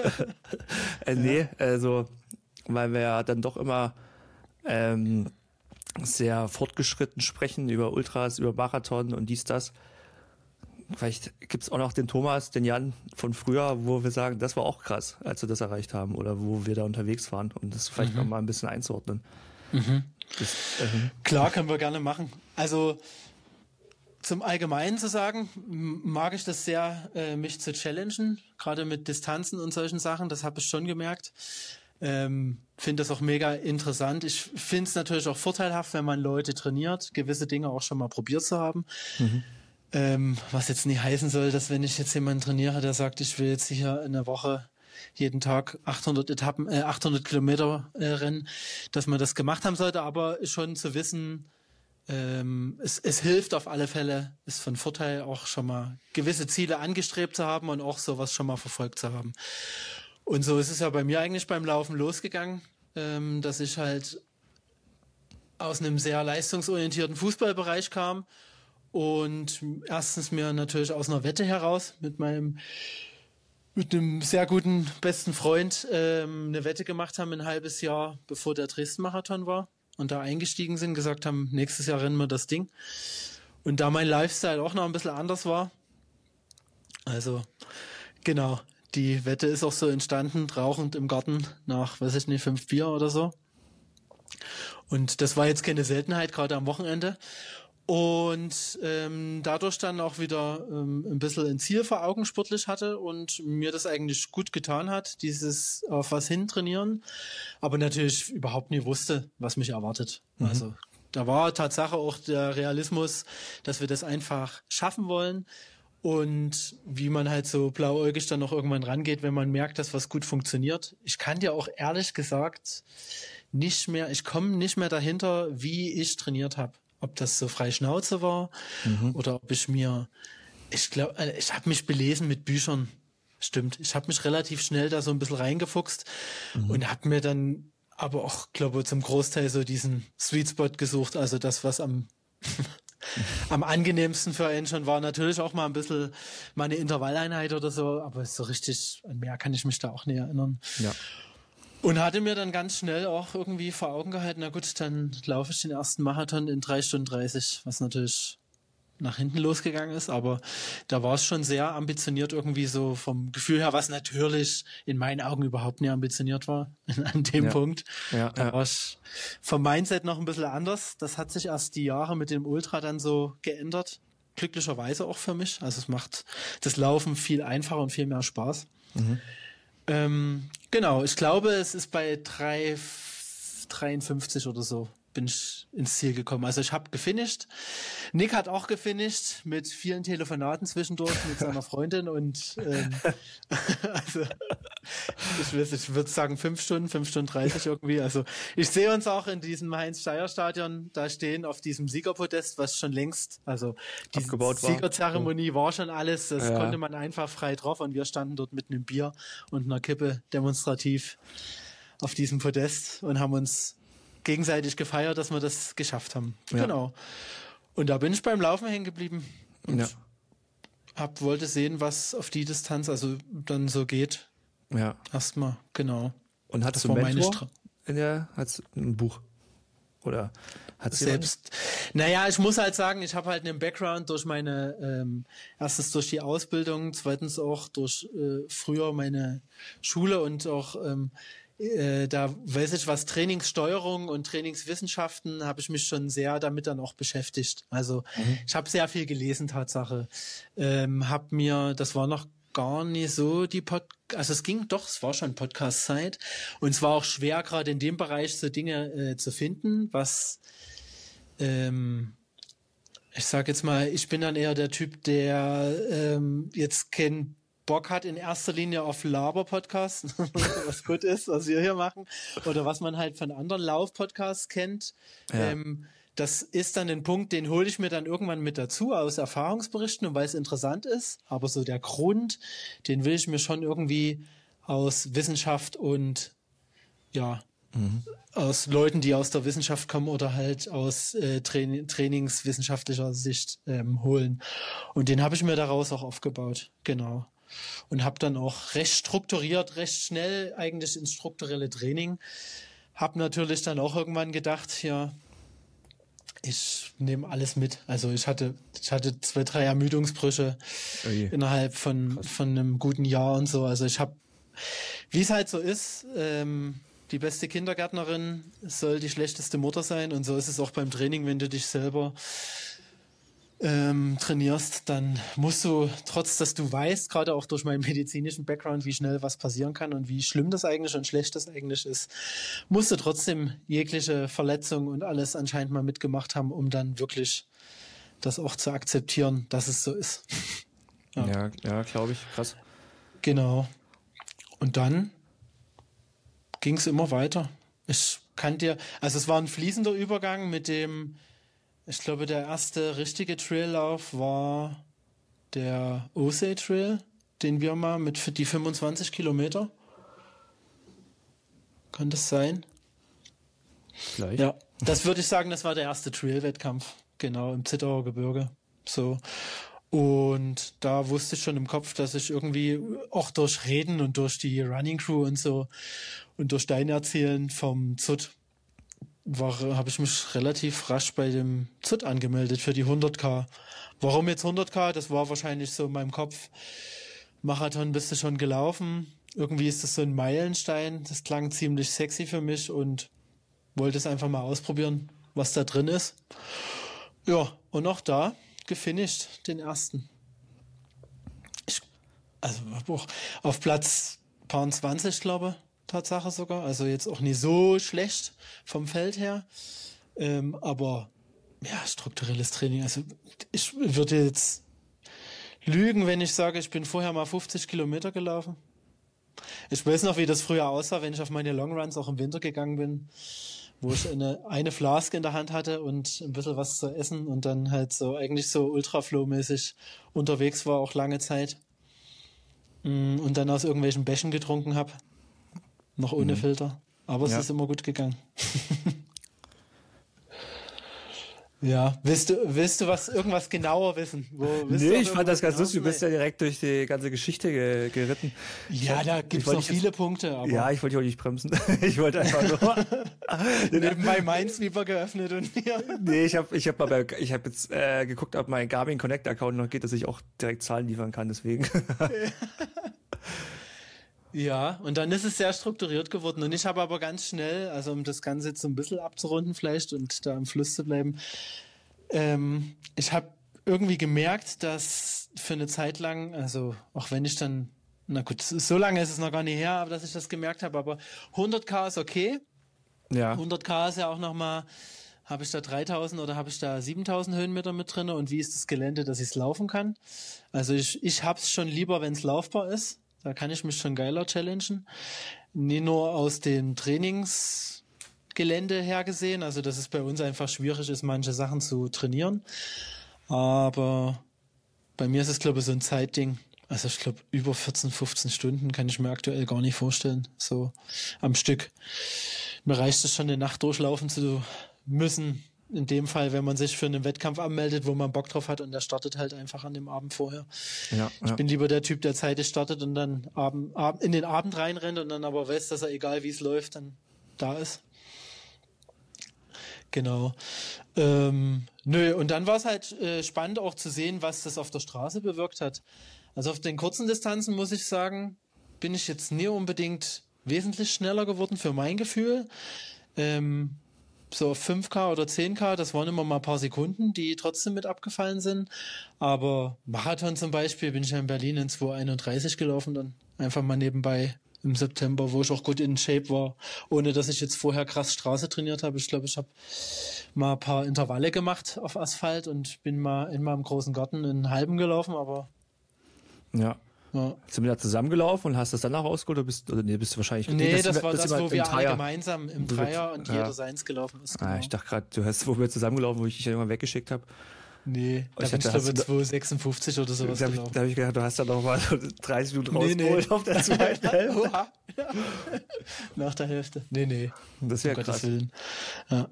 äh, nee, also, weil wir ja dann doch immer ähm, sehr fortgeschritten sprechen über Ultras, über Marathon und dies, das. Vielleicht gibt es auch noch den Thomas, den Jan von früher, wo wir sagen, das war auch krass, als wir das erreicht haben oder wo wir da unterwegs waren, um das vielleicht Mhm. noch mal ein bisschen einzuordnen. Mhm. Das, ähm, Klar, können wir gerne machen. Also zum Allgemeinen zu sagen, m- mag ich das sehr, äh, mich zu challengen, gerade mit Distanzen und solchen Sachen, das habe ich schon gemerkt. Ähm, finde das auch mega interessant. Ich finde es natürlich auch vorteilhaft, wenn man Leute trainiert, gewisse Dinge auch schon mal probiert zu haben. Mhm. Ähm, was jetzt nie heißen soll, dass wenn ich jetzt jemanden trainiere, der sagt, ich will jetzt hier in der Woche jeden Tag achthundert Etappen, äh, achthundert Kilometer äh, rennen, dass man das gemacht haben sollte, aber schon zu wissen, ähm, es, es hilft auf alle Fälle, ist von Vorteil auch schon mal gewisse Ziele angestrebt zu haben und auch sowas schon mal verfolgt zu haben. Und so ist es ja bei mir eigentlich beim Laufen losgegangen, ähm, dass ich halt aus einem sehr leistungsorientierten Fußballbereich kam und erstens mir natürlich aus einer Wette heraus mit meinem mit einem sehr guten besten Freund ähm, eine Wette gemacht haben, ein halbes Jahr bevor der Dresden-Marathon war und da eingestiegen sind, gesagt haben, nächstes Jahr rennen wir das Ding. Und da mein Lifestyle auch noch ein bisschen anders war, also genau, die Wette ist auch so entstanden, rauchend im Garten nach, weiß ich nicht, fünf Bier oder so. Und das war jetzt keine Seltenheit, gerade am Wochenende. Und ähm, dadurch dann auch wieder ähm, ein bisschen ein Ziel vor Augen sportlich hatte und mir das eigentlich gut getan hat, dieses auf was hin trainieren, aber natürlich überhaupt nie wusste, was mich erwartet. Mhm. Also da war Tatsache auch der Realismus, dass wir das einfach schaffen wollen und wie man halt so blauäugig dann noch irgendwann rangeht, wenn man merkt, dass was gut funktioniert. Ich kann dir auch ehrlich gesagt nicht mehr, ich komme nicht mehr dahinter, wie ich trainiert habe. Ob das so frei Schnauze war Mhm. oder ob ich mir, ich glaube, ich habe mich belesen mit Büchern. Stimmt, ich habe mich relativ schnell da so ein bisschen reingefuchst und habe mir dann aber auch, glaube ich, zum Großteil so diesen Sweet Spot gesucht, also das, was am am angenehmsten für einen schon war. Natürlich auch mal ein bisschen mal eine Intervalleinheit oder so, aber so richtig an mehr kann ich mich da auch nicht erinnern. Ja. Und hatte mir dann ganz schnell auch irgendwie vor Augen gehalten, na gut, dann laufe ich den ersten Marathon in drei Stunden dreißig, was natürlich nach hinten losgegangen ist, aber da war es schon sehr ambitioniert irgendwie so vom Gefühl her, was natürlich in meinen Augen überhaupt nicht ambitioniert war an dem Ja. Punkt. Ja, Da ja. war ich vom Mindset noch ein bisschen anders. Das hat sich erst die Jahre mit dem Ultra dann so geändert. Glücklicherweise auch für mich. Also es macht das Laufen viel einfacher und viel mehr Spaß. Mhm. Ähm, genau, ich glaube, es ist bei drei dreiundfünfzig oder so bin ich ins Ziel gekommen. Also ich habe gefinisht. Nick hat auch gefinisht mit vielen Telefonaten zwischendurch mit seiner Freundin und ähm, also ich, weiß, ich würde sagen fünf Stunden, fünf Stunden dreißig irgendwie. Also ich sehe uns auch in diesem Heinz-Steier-Stadion da stehen auf diesem Siegerpodest, was schon längst, also die Abgebaut war. Siegerzeremonie war schon alles, das Ja. konnte man einfach frei drauf und wir standen dort mit einem Bier und einer Kippe demonstrativ auf diesem Podest und haben uns gegenseitig gefeiert, dass wir das geschafft haben. Ja. Genau. Und da bin ich beim Laufen hängen geblieben und Ja. hab, wollte sehen, was auf die Distanz also dann so geht. Ja. Erstmal, genau. Und hattest Das du war einen meine Mentor in der, hat's ein Buch? Oder hat's jemand? Selbst. Naja, ich muss halt sagen, ich habe halt einen Background durch meine, ähm, erstens durch die Ausbildung, zweitens auch durch äh, früher meine Schule und auch ähm, äh, da weiß ich was, Trainingssteuerung und Trainingswissenschaften, habe ich mich schon sehr damit dann auch beschäftigt. Also mhm. ich habe sehr viel gelesen, Tatsache. Ähm, hab mir, das war noch gar nicht so die Pod, also es ging doch, es war schon Podcast-Zeit und es war auch schwer, gerade in dem Bereich so Dinge äh, zu finden, was ähm, ich sag jetzt mal, ich bin dann eher der Typ, der ähm, jetzt keinen Bock hat in erster Linie auf Laber-Podcasts, was gut ist, was wir hier machen, oder was man halt von anderen Lauf-Podcasts kennt. Ja. Ähm, das ist dann ein Punkt, den hole ich mir dann irgendwann mit dazu aus Erfahrungsberichten und weil es interessant ist. Aber so der Grund, den will ich mir schon irgendwie aus Wissenschaft und ja, mhm. aus Leuten, die aus der Wissenschaft kommen oder halt aus äh, Tra- trainingswissenschaftlicher Sicht ähm, holen. Und den habe ich mir daraus auch aufgebaut. Genau. Und habe dann auch recht strukturiert, recht schnell eigentlich ins strukturelle Training. Habe natürlich dann auch irgendwann gedacht, ja, ich nehme alles mit. Also ich hatte, ich hatte zwei, drei Ermüdungsbrüche oh innerhalb von, von einem guten Jahr und so. Also ich habe, wie es halt so ist, ähm, die beste Kindergärtnerin soll die schlechteste Mutter sein und so ist es auch beim Training, wenn du dich selber ähm, trainierst, dann musst du, trotz dass du weißt, gerade auch durch meinen medizinischen Background, wie schnell was passieren kann und wie schlimm das eigentlich und schlecht das eigentlich ist, musst du trotzdem jegliche Verletzung und alles anscheinend mal mitgemacht haben, um dann wirklich das auch zu akzeptieren, dass es so ist. Ja, ja, ja glaube ich, krass. Genau. Und dann ging es immer weiter. Ich kann dir, also es war ein fließender Übergang mit dem, ich glaube, der erste richtige Traillauf war der Osei Trail, den wir mal mit für die fünfundzwanzig Kilometer. Kann das sein? Vielleicht. Ja, das würde ich sagen, das war der erste Trail-Wettkampf, genau, im Zittauer Gebirge. So. Und da wusste ich schon im Kopf, dass ich irgendwie auch durch Reden und durch die Running Crew und so und durch dein Erzählen vom Z U T war, habe ich mich relativ rasch bei dem Z U T angemeldet für die hundert K. Warum jetzt hundert K? Das war wahrscheinlich so in meinem Kopf. Marathon bist du schon gelaufen. Irgendwie ist das so ein Meilenstein. Das klang ziemlich sexy für mich und wollte es einfach mal ausprobieren, was da drin ist. Ja, und auch da gefinisht, den ersten. Ich, also auf Platz zwanzig, glaube ich. Tatsache sogar, also jetzt auch nicht so schlecht vom Feld her, ähm, aber ja, strukturelles Training, also ich würde jetzt lügen, wenn ich sage, ich bin vorher mal fünfzig Kilometer gelaufen. Ich weiß noch, wie das früher aussah, wenn ich auf meine Longruns auch im Winter gegangen bin, wo ich eine, eine Flaske in der Hand hatte und ein bisschen was zu essen und dann halt so eigentlich so Ultraflow-mäßig unterwegs war, auch lange Zeit und dann aus irgendwelchen Bächen getrunken habe. Noch ohne mhm. Filter. Aber es ja. ist immer gut gegangen. Ja, willst du, willst du was, irgendwas genauer wissen? Wo, nee, ich fand das ganz lustig. Du bist ja direkt durch die ganze Geschichte ge- geritten. Ja, da gibt's noch viele jetzt, Punkte. Aber ja, ich wollte dich auch nicht bremsen. Ich wollte einfach nur... Nebenbei Minesweeper geöffnet und ja. Nee, ich habe ich hab mal bei, ich hab jetzt äh, geguckt, ob mein Garmin Connect Account noch geht, dass ich auch direkt Zahlen liefern kann, deswegen. Ja, und dann ist es sehr strukturiert geworden. Und ich habe aber ganz schnell, also um das Ganze jetzt so ein bisschen abzurunden vielleicht und da im Fluss zu bleiben, ähm, ich habe irgendwie gemerkt, dass für eine Zeit lang, also auch wenn ich dann, na gut, so lange ist es noch gar nicht her, aber dass ich das gemerkt habe, aber hundert K ist okay. Ja. hundert K ist ja auch nochmal, habe ich da dreitausend oder habe ich da siebentausend Höhenmeter mit drin und wie ist das Gelände, dass ich es laufen kann? Also ich, ich habe es schon lieber, wenn es laufbar ist. Da kann ich mich schon geiler challengen. Nie nur aus dem Trainingsgelände her gesehen, also dass es bei uns einfach schwierig ist, manche Sachen zu trainieren. Aber bei mir ist es, glaube ich, so ein Zeitding. Also ich glaube, über vierzehn, fünfzehn Stunden kann ich mir aktuell gar nicht vorstellen, so am Stück. Mir reicht es schon, eine Nacht durchlaufen zu müssen. In dem Fall, wenn man sich für einen Wettkampf anmeldet, wo man Bock drauf hat und der startet halt einfach an dem Abend vorher. Ja, ich ja. bin lieber der Typ, der zeitig startet und dann Abend, Abend, in den Abend reinrennt und dann aber weiß, dass er, egal wie es läuft, dann da ist. Genau. Ähm, nö, und dann war es halt äh, spannend auch zu sehen, was das auf der Straße bewirkt hat. Also auf den kurzen Distanzen, muss ich sagen, bin ich jetzt nie unbedingt wesentlich schneller geworden für mein Gefühl. Ähm, so fünf K oder zehn K, das waren immer mal ein paar Sekunden, die trotzdem mit abgefallen sind. Aber Marathon zum Beispiel bin ich ja in Berlin in zwei einunddreißig gelaufen, dann einfach mal nebenbei im September, wo ich auch gut in Shape war, ohne dass ich jetzt vorher krass Straße trainiert habe. Ich glaube, ich habe mal ein paar Intervalle gemacht auf Asphalt und bin mal in meinem großen Garten in Halben gelaufen, aber ja. ja. Sind wir da zusammengelaufen und hast das danach rausgeholt oder bist, oder nee, bist du wahrscheinlich... Nee, nee, das, das war das, das wo wir Dreier. alle gemeinsam im Dreier und ja. jeder seins gelaufen ist. Genau. Ah, ich dachte gerade, du hast, wo wir zusammengelaufen, wo ich dich ja irgendwann weggeschickt habe. Nee, da ich bin ich glaube zwei sechsundfünfzig oder sowas da gelaufen. Da habe ich gedacht, du hast da noch mal so dreißig Minuten rausgeholt nee, nee. auf der zweiten Hälfte. Nach der Hälfte. Nee, nee. Das wäre um krass. Ja.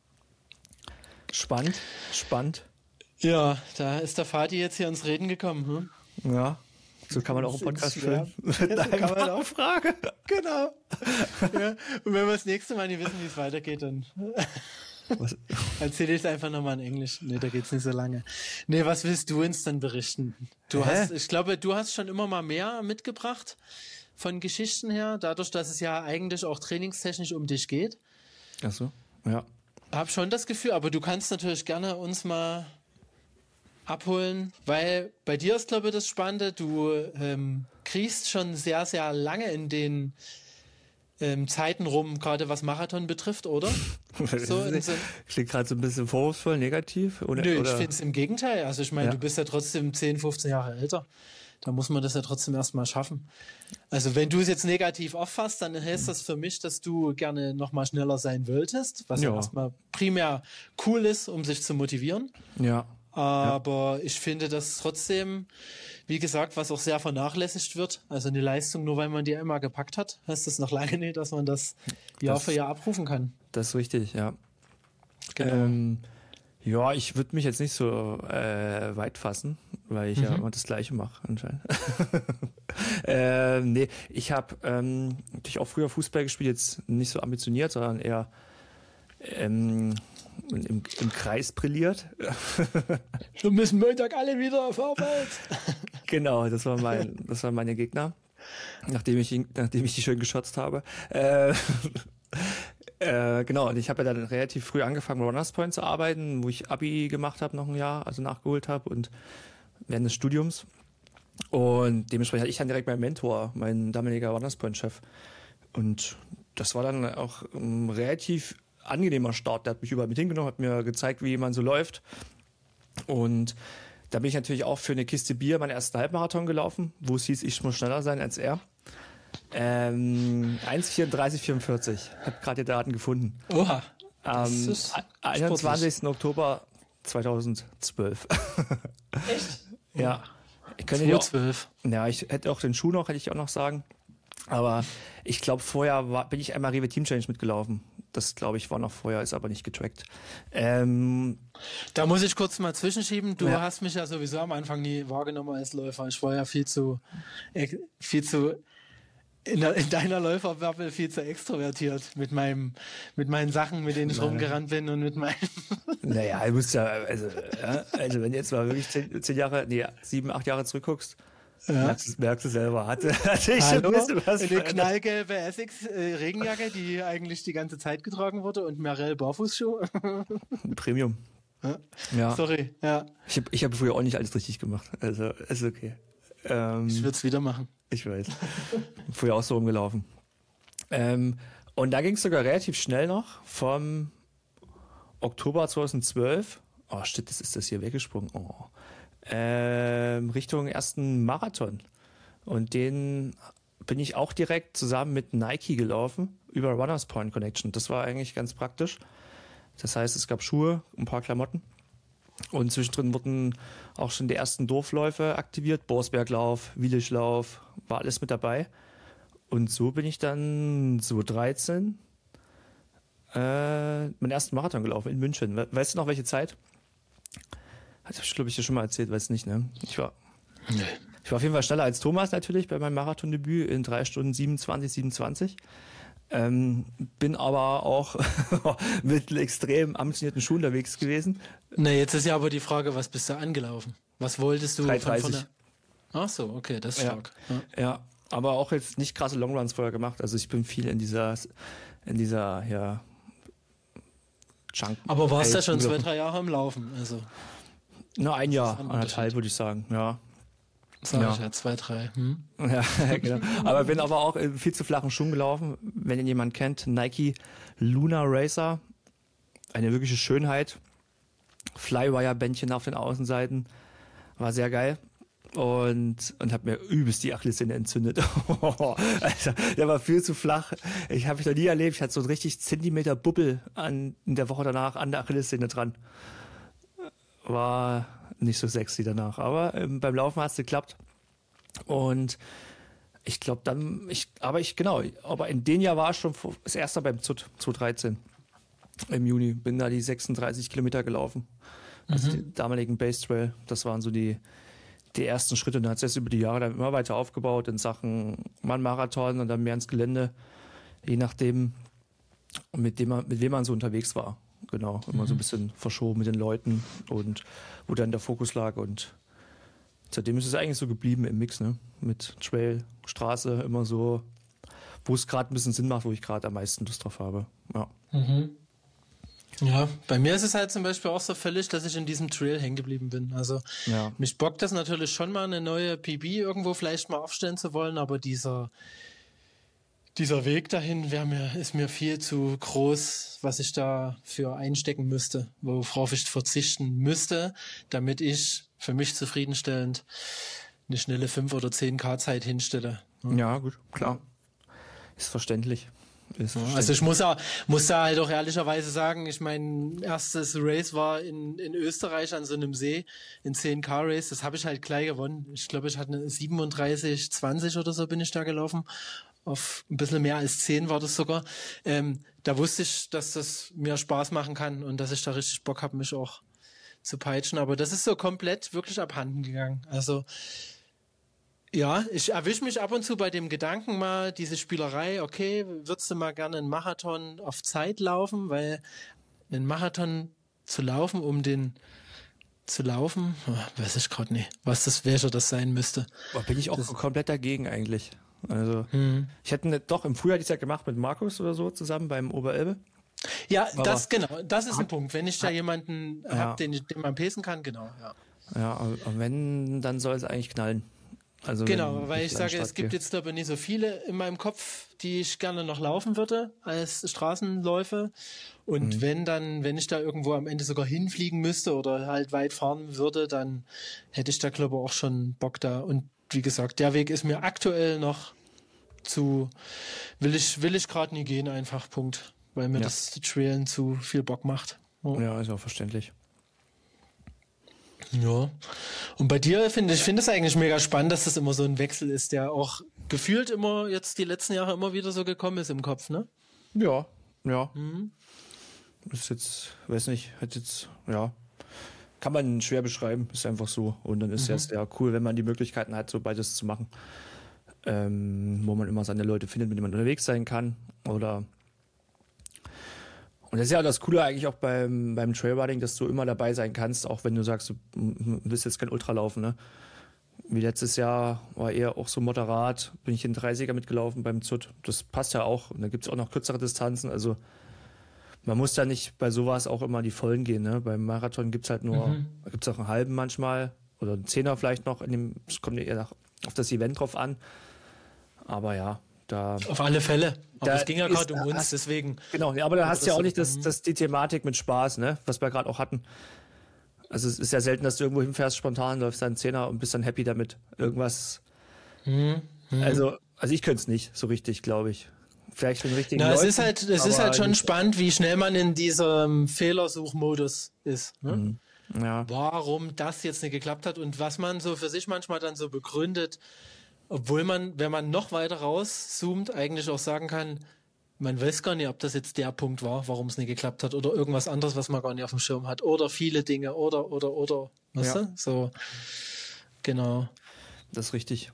Spannend, spannend. Ja, da ist der Vati jetzt hier ins Reden gekommen. Hm? Ja, so kann man auch einen Podcast führen. Mit so kann man auch Frage. Genau. Ja. Und wenn wir das nächste Mal nicht wissen, wie es weitergeht, dann... erzähle ich es einfach nochmal in Englisch. Nee, da geht's nicht so lange. Nee, was willst du uns dann berichten? Du Hä? hast, ich glaube, du hast schon immer mal mehr mitgebracht von Geschichten her, dadurch, dass es ja eigentlich auch trainingstechnisch um dich geht. Ach so, ja. Hab schon das Gefühl, aber du kannst natürlich gerne uns mal abholen, weil bei dir ist, glaube ich, das Spannende, du ähm, kriechst schon sehr, sehr lange in den Ähm, Zeiten rum, gerade was Marathon betrifft, oder? So, so klingt gerade so ein bisschen vorwurfsvoll, negativ? Oder, Nö, oder? Ich finde es im Gegenteil. Also ich meine, ja. du bist ja trotzdem zehn, fünfzehn Jahre älter. Da muss man das ja trotzdem erstmal schaffen. Also wenn du es jetzt negativ auffasst, dann heißt das für mich, dass du gerne nochmal schneller sein wolltest, was ja, ja erstmal primär cool ist, um sich zu motivieren. Ja. Aber ja. ich finde das trotzdem, wie gesagt, was auch sehr vernachlässigt wird. Also eine Leistung, nur weil man die einmal gepackt hat, heißt das noch lange nicht, dass man das Jahr das, für Jahr abrufen kann. Das ist richtig, ja. Genau. Ähm, ja, ich würde mich jetzt nicht so äh, weit fassen, weil ich mhm. ja immer das Gleiche mache anscheinend. ähm, nee, ich habe ähm, natürlich auch früher Fußball gespielt, jetzt nicht so ambitioniert, sondern eher ähm, Im, im Kreis brilliert. Wir müssen Montag alle wieder auf Arbeit. Genau, das war mein, das waren meine Gegner, nachdem ich, nachdem ich die schön geschotzt habe. Äh, äh, genau, und ich habe ja dann relativ früh angefangen, bei Runners Point zu arbeiten, wo ich Abi gemacht habe, noch ein Jahr, also nachgeholt habe und während des Studiums. Und dementsprechend hatte ich dann direkt meinen Mentor, mein damaliger Runners Point Chef. Und das war dann auch um, relativ angenehmer Start. Der hat mich überall mit hingenommen, hat mir gezeigt, wie man so läuft. Und da bin ich natürlich auch für eine Kiste Bier meinen ersten Halbmarathon gelaufen, wo es hieß, ich muss schneller sein als er. Ähm, eins vierunddreißig vierundvierzig. Hab gerade die Daten gefunden. Oha. Am einundzwanzigsten Oktober zweitausendzwölf. Echt? Ja. Ich könnte zweitausendzwölf. Ja, ich hätte auch den Schuh noch, hätte ich auch noch sagen. Aber ich glaube, vorher war, bin ich einmal Rewe Team Challenge mitgelaufen. Das, glaube ich, war noch vorher, ist aber nicht getrackt. Ähm, da muss ich kurz mal zwischenschieben. Du ja. hast mich ja sowieso am Anfang nie wahrgenommen als Läufer. Ich war ja viel zu, viel zu in, der, in deiner Läuferbubble viel zu extrovertiert mit meinem, mit meinen Sachen, mit denen ich naja. rumgerannt bin und mit meinem. Naja, du musst ja, also, ja, also wenn du jetzt mal wirklich zehn, zehn Jahre, nee, sieben, acht Jahre zurückguckst, ja. merkst, merkst du selber, hatte, hatte ich Hallo? schon ein bisschen was. Eine knallgelbe Essex-Regenjacke, die eigentlich die ganze Zeit getragen wurde und Merrell Barfußschuhe. Premium. Ja. Ja. Sorry, ja. Ich habe ich hab früher auch nicht alles richtig gemacht, also ist okay. Ähm, ich würde es wieder machen. Ich weiß. Früher auch so rumgelaufen. Ähm, und da ging es sogar relativ schnell noch, vom Oktober zweitausendzwölf, oh shit, das ist das hier weggesprungen, oh. Ähm, Richtung ersten Marathon. Und den bin ich auch direkt zusammen mit Nike gelaufen, über Runners Point Connection. Das war eigentlich ganz praktisch. Das heißt, es gab Schuhe, ein paar Klamotten. Und zwischendrin wurden auch schon die ersten Dorfläufe aktiviert. Borsberglauf, Wielischlauf, war alles mit dabei. Und so bin ich dann so dreizehn äh, meinen ersten Marathon gelaufen in München. Weißt du noch, welche Zeit? Das habe ich, glaube ich, dir schon mal erzählt, weiß nicht, ne? Ich war, nee. ich war auf jeden Fall schneller als Thomas natürlich bei meinem Marathondebüt in drei Stunden siebenundzwanzig, siebenundzwanzig. Ähm, bin aber auch mit extrem ambitionierten Schuhen unterwegs gewesen. Na, jetzt ist ja aber die Frage, was bist du angelaufen? Was wolltest du drei dreißig. von, von der... Ach so, okay, das ist ja. stark. Ja. ja, aber auch jetzt nicht krasse Longruns vorher gemacht. Also ich bin viel in dieser, in dieser, ja, Junk. Aber warst du ja schon zwei, drei Jahre im Laufen, also. Na, ein Jahr, anderthalb würde ich sagen, ja. Sag ja. ich ja, zwei, drei. Hm? Ja, genau. Aber bin aber auch in viel zu flachen Schuhen gelaufen. Wenn ihn jemand kennt, Nike Luna Racer. Eine wirkliche Schönheit. Flywire-Bändchen auf den Außenseiten. War sehr geil. Und, und habe mir übelst die Achillessehne entzündet. Alter, der war viel zu flach. Ich habe mich noch nie erlebt. Ich hatte so einen richtig Zentimeter Bubbel an, in der Woche danach an der Achillessehne dran. War nicht so sexy danach. Aber ähm, beim Laufen hat es geklappt. Und ich glaube dann, ich, aber ich, genau, aber in dem Jahr war ich schon das erste beim Z U T zwanzig dreizehn. Im Juni. Bin da die sechsunddreißig Kilometer gelaufen. Also mhm. die damaligen Base Trail. Das waren so die die ersten Schritte, und dann hat es jetzt über die Jahre dann immer weiter aufgebaut in Sachen Mann-Marathon und dann mehr ins Gelände, je nachdem, mit dem man, mit wem man so unterwegs war. Genau, immer mhm. so ein bisschen verschoben mit den Leuten und wo dann der Fokus lag, und seitdem ist es eigentlich so geblieben im Mix, ne? Mit Trail, Straße, immer so, wo es gerade ein bisschen Sinn macht, wo ich gerade am meisten Lust drauf habe. Ja. Mhm. Ja, bei mir ist es halt zum Beispiel auch so völlig, dass ich in diesem Trail hängen geblieben bin. Also ja. mich bockt das natürlich schon mal, eine neue P B irgendwo vielleicht mal aufstellen zu wollen, aber dieser dieser Weg dahin wäre mir, ist mir viel zu groß, was ich da für einstecken müsste, worauf ich verzichten müsste, damit ich für mich zufriedenstellend eine schnelle fünf oder zehn K Zeit hinstelle. Ja, gut, klar. Ist verständlich. Ja, also ich muss ja, muss da halt auch ehrlicherweise sagen, ich mein erstes Race war in, in Österreich an so einem See, in zehn K Race, das habe ich halt gleich gewonnen. Ich glaube, ich hatte eine siebenunddreißig zwanzig oder so bin ich da gelaufen. Auf ein bisschen mehr als zehn war das sogar. Ähm, da wusste ich, dass das mir Spaß machen kann und dass ich da richtig Bock habe, mich auch zu peitschen. Aber das ist so komplett wirklich abhanden gegangen. Also ja, ich erwische mich ab und zu bei dem Gedanken mal, diese Spielerei, okay, würdest du mal gerne einen Marathon auf Zeit laufen, weil einen Marathon zu laufen, um den zu laufen, oh, weiß ich gerade nicht, was das welcher das sein müsste. Boah, bin ich auch das, komplett dagegen eigentlich. Also hm. ich hätte ne, doch im Frühjahr dieses Jahr gemacht mit Markus oder so zusammen beim Oberelbe. Ja, aber das genau, das ist ein Punkt. Wenn ich da jemanden ja. habe, den, den man pacen kann, genau. Ja, ja, aber wenn, dann soll es eigentlich knallen. Also genau, weil ich sage, es gibt jetzt glaube ich nicht so viele in meinem Kopf, die ich gerne noch laufen würde als Straßenläufe. Und mhm. wenn dann, wenn ich da irgendwo am Ende sogar hinfliegen müsste oder halt weit fahren würde, dann hätte ich da glaube ich auch schon Bock da. Und wie gesagt, der Weg ist mir aktuell noch zu, will ich, will ich gerade nie gehen, einfach Punkt, weil mir ja. das Trailen zu viel Bock macht. Ja, ja, ist auch verständlich. Ja. Und bei dir finde ich, finde es eigentlich mega spannend, dass das immer so ein Wechsel ist, der auch gefühlt immer jetzt die letzten Jahre immer wieder so gekommen ist im Kopf, ne? Ja, ja. Mhm. Ist jetzt, weiß nicht, hat jetzt, ja, kann man schwer beschreiben, ist einfach so. Und dann ist mhm. es ja cool, wenn man die Möglichkeiten hat, so beides zu machen. Ähm, wo man immer seine Leute findet, mit denen man unterwegs sein kann. Oder Und das ist ja das Coole eigentlich auch beim, beim Trailrunning, dass du immer dabei sein kannst, auch wenn du sagst, du willst jetzt kein Ultra laufen, ne? Wie letztes Jahr war eher auch so moderat, bin ich in dreißiger mitgelaufen beim Z U T. Das passt ja auch. Und da gibt es auch noch kürzere Distanzen. Also man muss da nicht bei sowas auch immer in die Vollen gehen, ne? Beim Marathon gibt es halt nur, mhm. da gibt es auch einen halben manchmal oder einen Zehner vielleicht noch. Es kommt ja eher nach, auf das Event drauf an. Aber ja, da... Auf alle Fälle. Aber es ging ja gerade um uns, hast, deswegen... Genau, ja, aber da hast du ja auch nicht das, das, die Thematik mit Spaß, ne? Was wir gerade auch hatten. Also es ist ja selten, dass du irgendwo hinfährst, spontan läufst dann Zehner und bist dann happy damit. Irgendwas... Hm, hm. Also, also ich könnte es nicht so richtig, glaube ich. Vielleicht für den richtigen Na, Leuten, es ist halt, es ist halt schon spannend, wie schnell man in diesem Fehlersuchmodus ist. Ne? Mhm. Ja. Warum das jetzt nicht geklappt hat und was man so für sich manchmal dann so begründet, obwohl man, wenn man noch weiter rauszoomt, eigentlich auch sagen kann, man weiß gar nicht, ob das jetzt der Punkt war, warum es nicht geklappt hat oder irgendwas anderes, was man gar nicht auf dem Schirm hat oder viele Dinge oder, oder, oder, weißt ja. du? So, genau. Das ist richtig.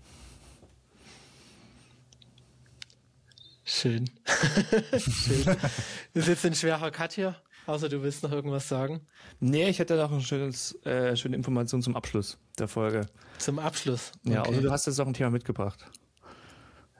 Schön. Schön. Ist jetzt ein schwerer Cut hier, außer du willst noch irgendwas sagen? Nee, ich hätte noch eine schönes, äh, schöne Information zum Abschluss der Folge. Zum Abschluss? Ja, okay. also du hast jetzt auch ein Thema mitgebracht.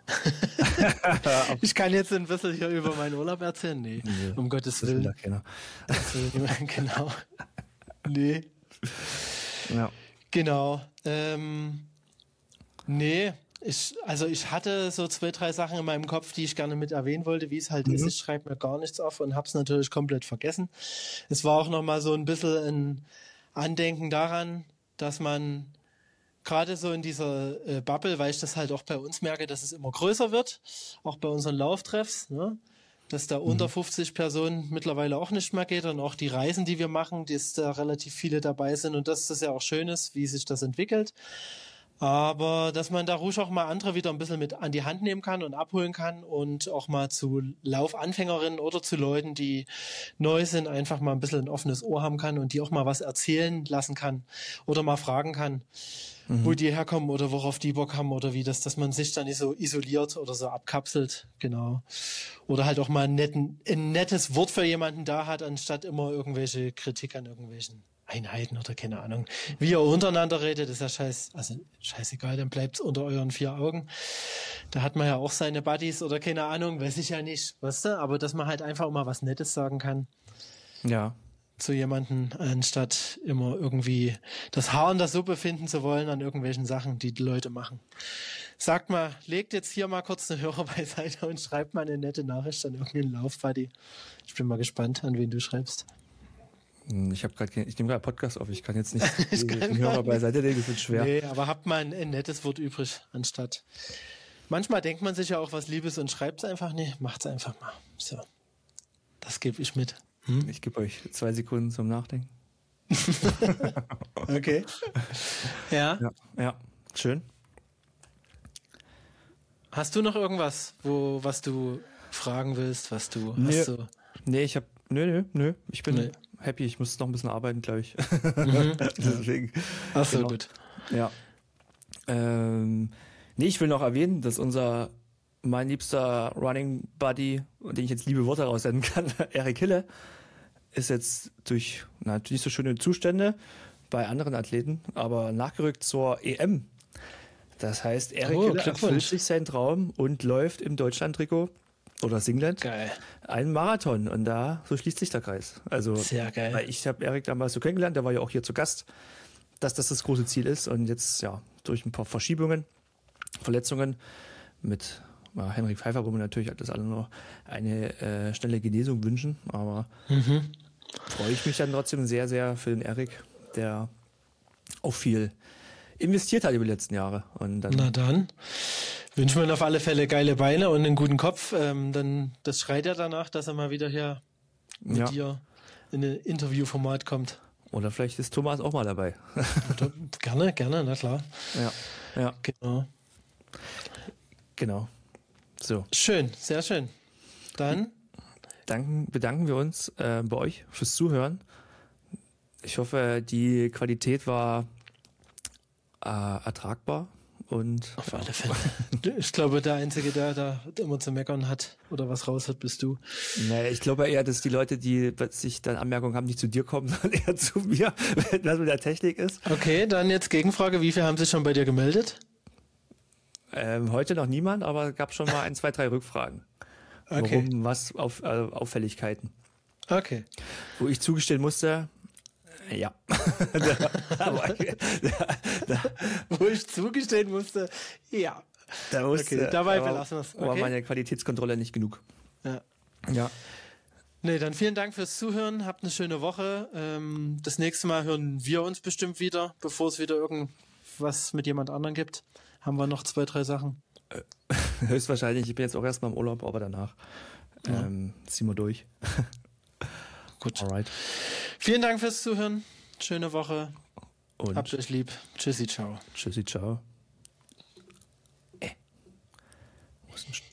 Ich kann jetzt ein bisschen hier über meinen Urlaub erzählen. Nee, nee, um Gottes Willen. Das will das will niemand, genau. Nee. Ja. Genau. Ähm, nee, ich, also ich hatte so zwei, drei Sachen in meinem Kopf, die ich gerne mit erwähnen wollte, wie es halt mhm. ist. Ich schreibe mir gar nichts auf und habe es natürlich komplett vergessen. Es war auch nochmal so ein bisschen ein Andenken daran, dass man gerade so in dieser äh, Bubble, weil ich das halt auch bei uns merke, dass es immer größer wird, auch bei unseren Lauftreffs, ne? Dass da mhm. unter fünfzig Personen mittlerweile auch nicht mehr geht und auch die Reisen, die wir machen, dass da relativ viele dabei sind und dass das ja auch schön ist, wie sich das entwickelt. Aber dass man da ruhig auch mal andere wieder ein bisschen mit an die Hand nehmen kann und abholen kann und auch mal zu Laufanfängerinnen oder zu Leuten, die neu sind, einfach mal ein bisschen ein offenes Ohr haben kann und die auch mal was erzählen lassen kann oder mal fragen kann, mhm. wo die herkommen oder worauf die Bock haben oder wie das, dass man sich dann nicht so isoliert oder so abkapselt, genau. Oder halt auch mal ein, netten, ein nettes Wort für jemanden da hat, anstatt immer irgendwelche Kritik an irgendwelchen Einheiten oder keine Ahnung. Wie ihr untereinander redet, ist ja scheiß, also scheißegal, dann bleibt's unter euren vier Augen. Da hat man ja auch seine Buddies oder keine Ahnung, weiß ich ja nicht, weißt du, aber dass man halt einfach mal was Nettes sagen kann. Ja. Zu jemandem, anstatt immer irgendwie das Haar in der Suppe finden zu wollen an irgendwelchen Sachen, die die Leute machen. Sagt mal, legt jetzt hier mal kurz eine Hörer beiseite und schreibt mal eine nette Nachricht an irgendeinen Laufbuddy. Ich bin mal gespannt, an wen du schreibst. Ich habe gerade, ich nehme gerade Podcast auf. Ich kann jetzt nicht ich kann den Hörer beiseite legen, das wird schwer. Nee, aber habt mal ein, ein nettes Wort übrig, anstatt. Manchmal denkt man sich ja auch was Liebes und schreibt es einfach. Nee, macht's einfach mal. So. Das gebe ich mit. Hm? Ich gebe euch zwei Sekunden zum Nachdenken. Okay. Ja. ja. Ja, schön. Hast du noch irgendwas, wo, was du fragen willst, was du nee. hast so? Nee, ich habe, nö, nö, nö. Ich bin nee. happy. Ich muss noch ein bisschen arbeiten, glaube ich. Mhm. Deswegen. Ach so, genau. gut. Ja. Ähm, nee, ich will noch erwähnen, dass unser, mein liebster Running Buddy, den ich jetzt liebe Worte raussenden kann, Erik Hille, ist jetzt durch na, nicht so schöne Zustände bei anderen Athleten, aber nachgerückt zur E M. Das heißt, Erik oh, Hille erfüllt sich seinen Traum und läuft im Deutschland-Trikot oder Singlet geil. einen Marathon. Und da, so schließt sich der Kreis. Also, sehr geil. Weil ich habe Erik damals so kennengelernt, der war ja auch hier zu Gast, dass das das große Ziel ist. Und jetzt, ja, durch ein paar Verschiebungen, Verletzungen mit ja, Henrik Pfeiffer, wo wir natürlich das alle nur eine äh, schnelle Genesung wünschen. Aber mhm. freue ich mich dann trotzdem sehr, sehr für den Erik, der auch viel investiert hat über die letzten Jahre. Und dann Na dann wünschen wir ihm auf alle Fälle geile Beine und einen guten Kopf. Ähm, dann, das schreit ja danach, dass er mal wieder hier mit ja. dir in ein Interviewformat kommt. Oder vielleicht ist Thomas auch mal dabei. Oder, gerne, gerne, na klar. Ja, ja. Genau. Genau. So. Schön, sehr schön. Dann Danken, bedanken wir uns äh, bei euch fürs Zuhören. Ich hoffe, die Qualität war äh, ertragbar. Und auf alle Fälle. Ich glaube, der Einzige, der da immer zu meckern hat oder was raus hat, bist du. Nee, ich glaube eher, dass die Leute, die sich dann Anmerkungen haben, nicht zu dir kommen, sondern eher zu mir, wenn das mit der Technik ist. Okay, dann jetzt Gegenfrage. Wie viele haben sich schon bei dir gemeldet? Ähm, heute noch niemand, aber es gab schon mal ein, zwei, drei Rückfragen. Okay. Warum, was, auf, äh, Auffälligkeiten. Okay. Wo ich zugestehen musste, ja. da, aber, da, da, Wo ich zugestehen musste, ja. Da musste, okay, dabei belassen wir es. Okay. War meine Qualitätskontrolle nicht genug. Ja. Ja. Nee, dann vielen Dank fürs Zuhören. Habt eine schöne Woche. Ähm, das nächste Mal hören wir uns bestimmt wieder, bevor es wieder irgendwas mit jemand anderem gibt. Haben wir noch zwei, drei Sachen? Äh, höchstwahrscheinlich. Ich bin jetzt auch erstmal im Urlaub, aber danach ja. ähm, ziehen wir durch. Gut. Alright. Vielen Dank fürs Zuhören. Schöne Woche. Und habt euch lieb. Tschüssi, ciao. Tschüssi, ciao. Äh. Wo ist denn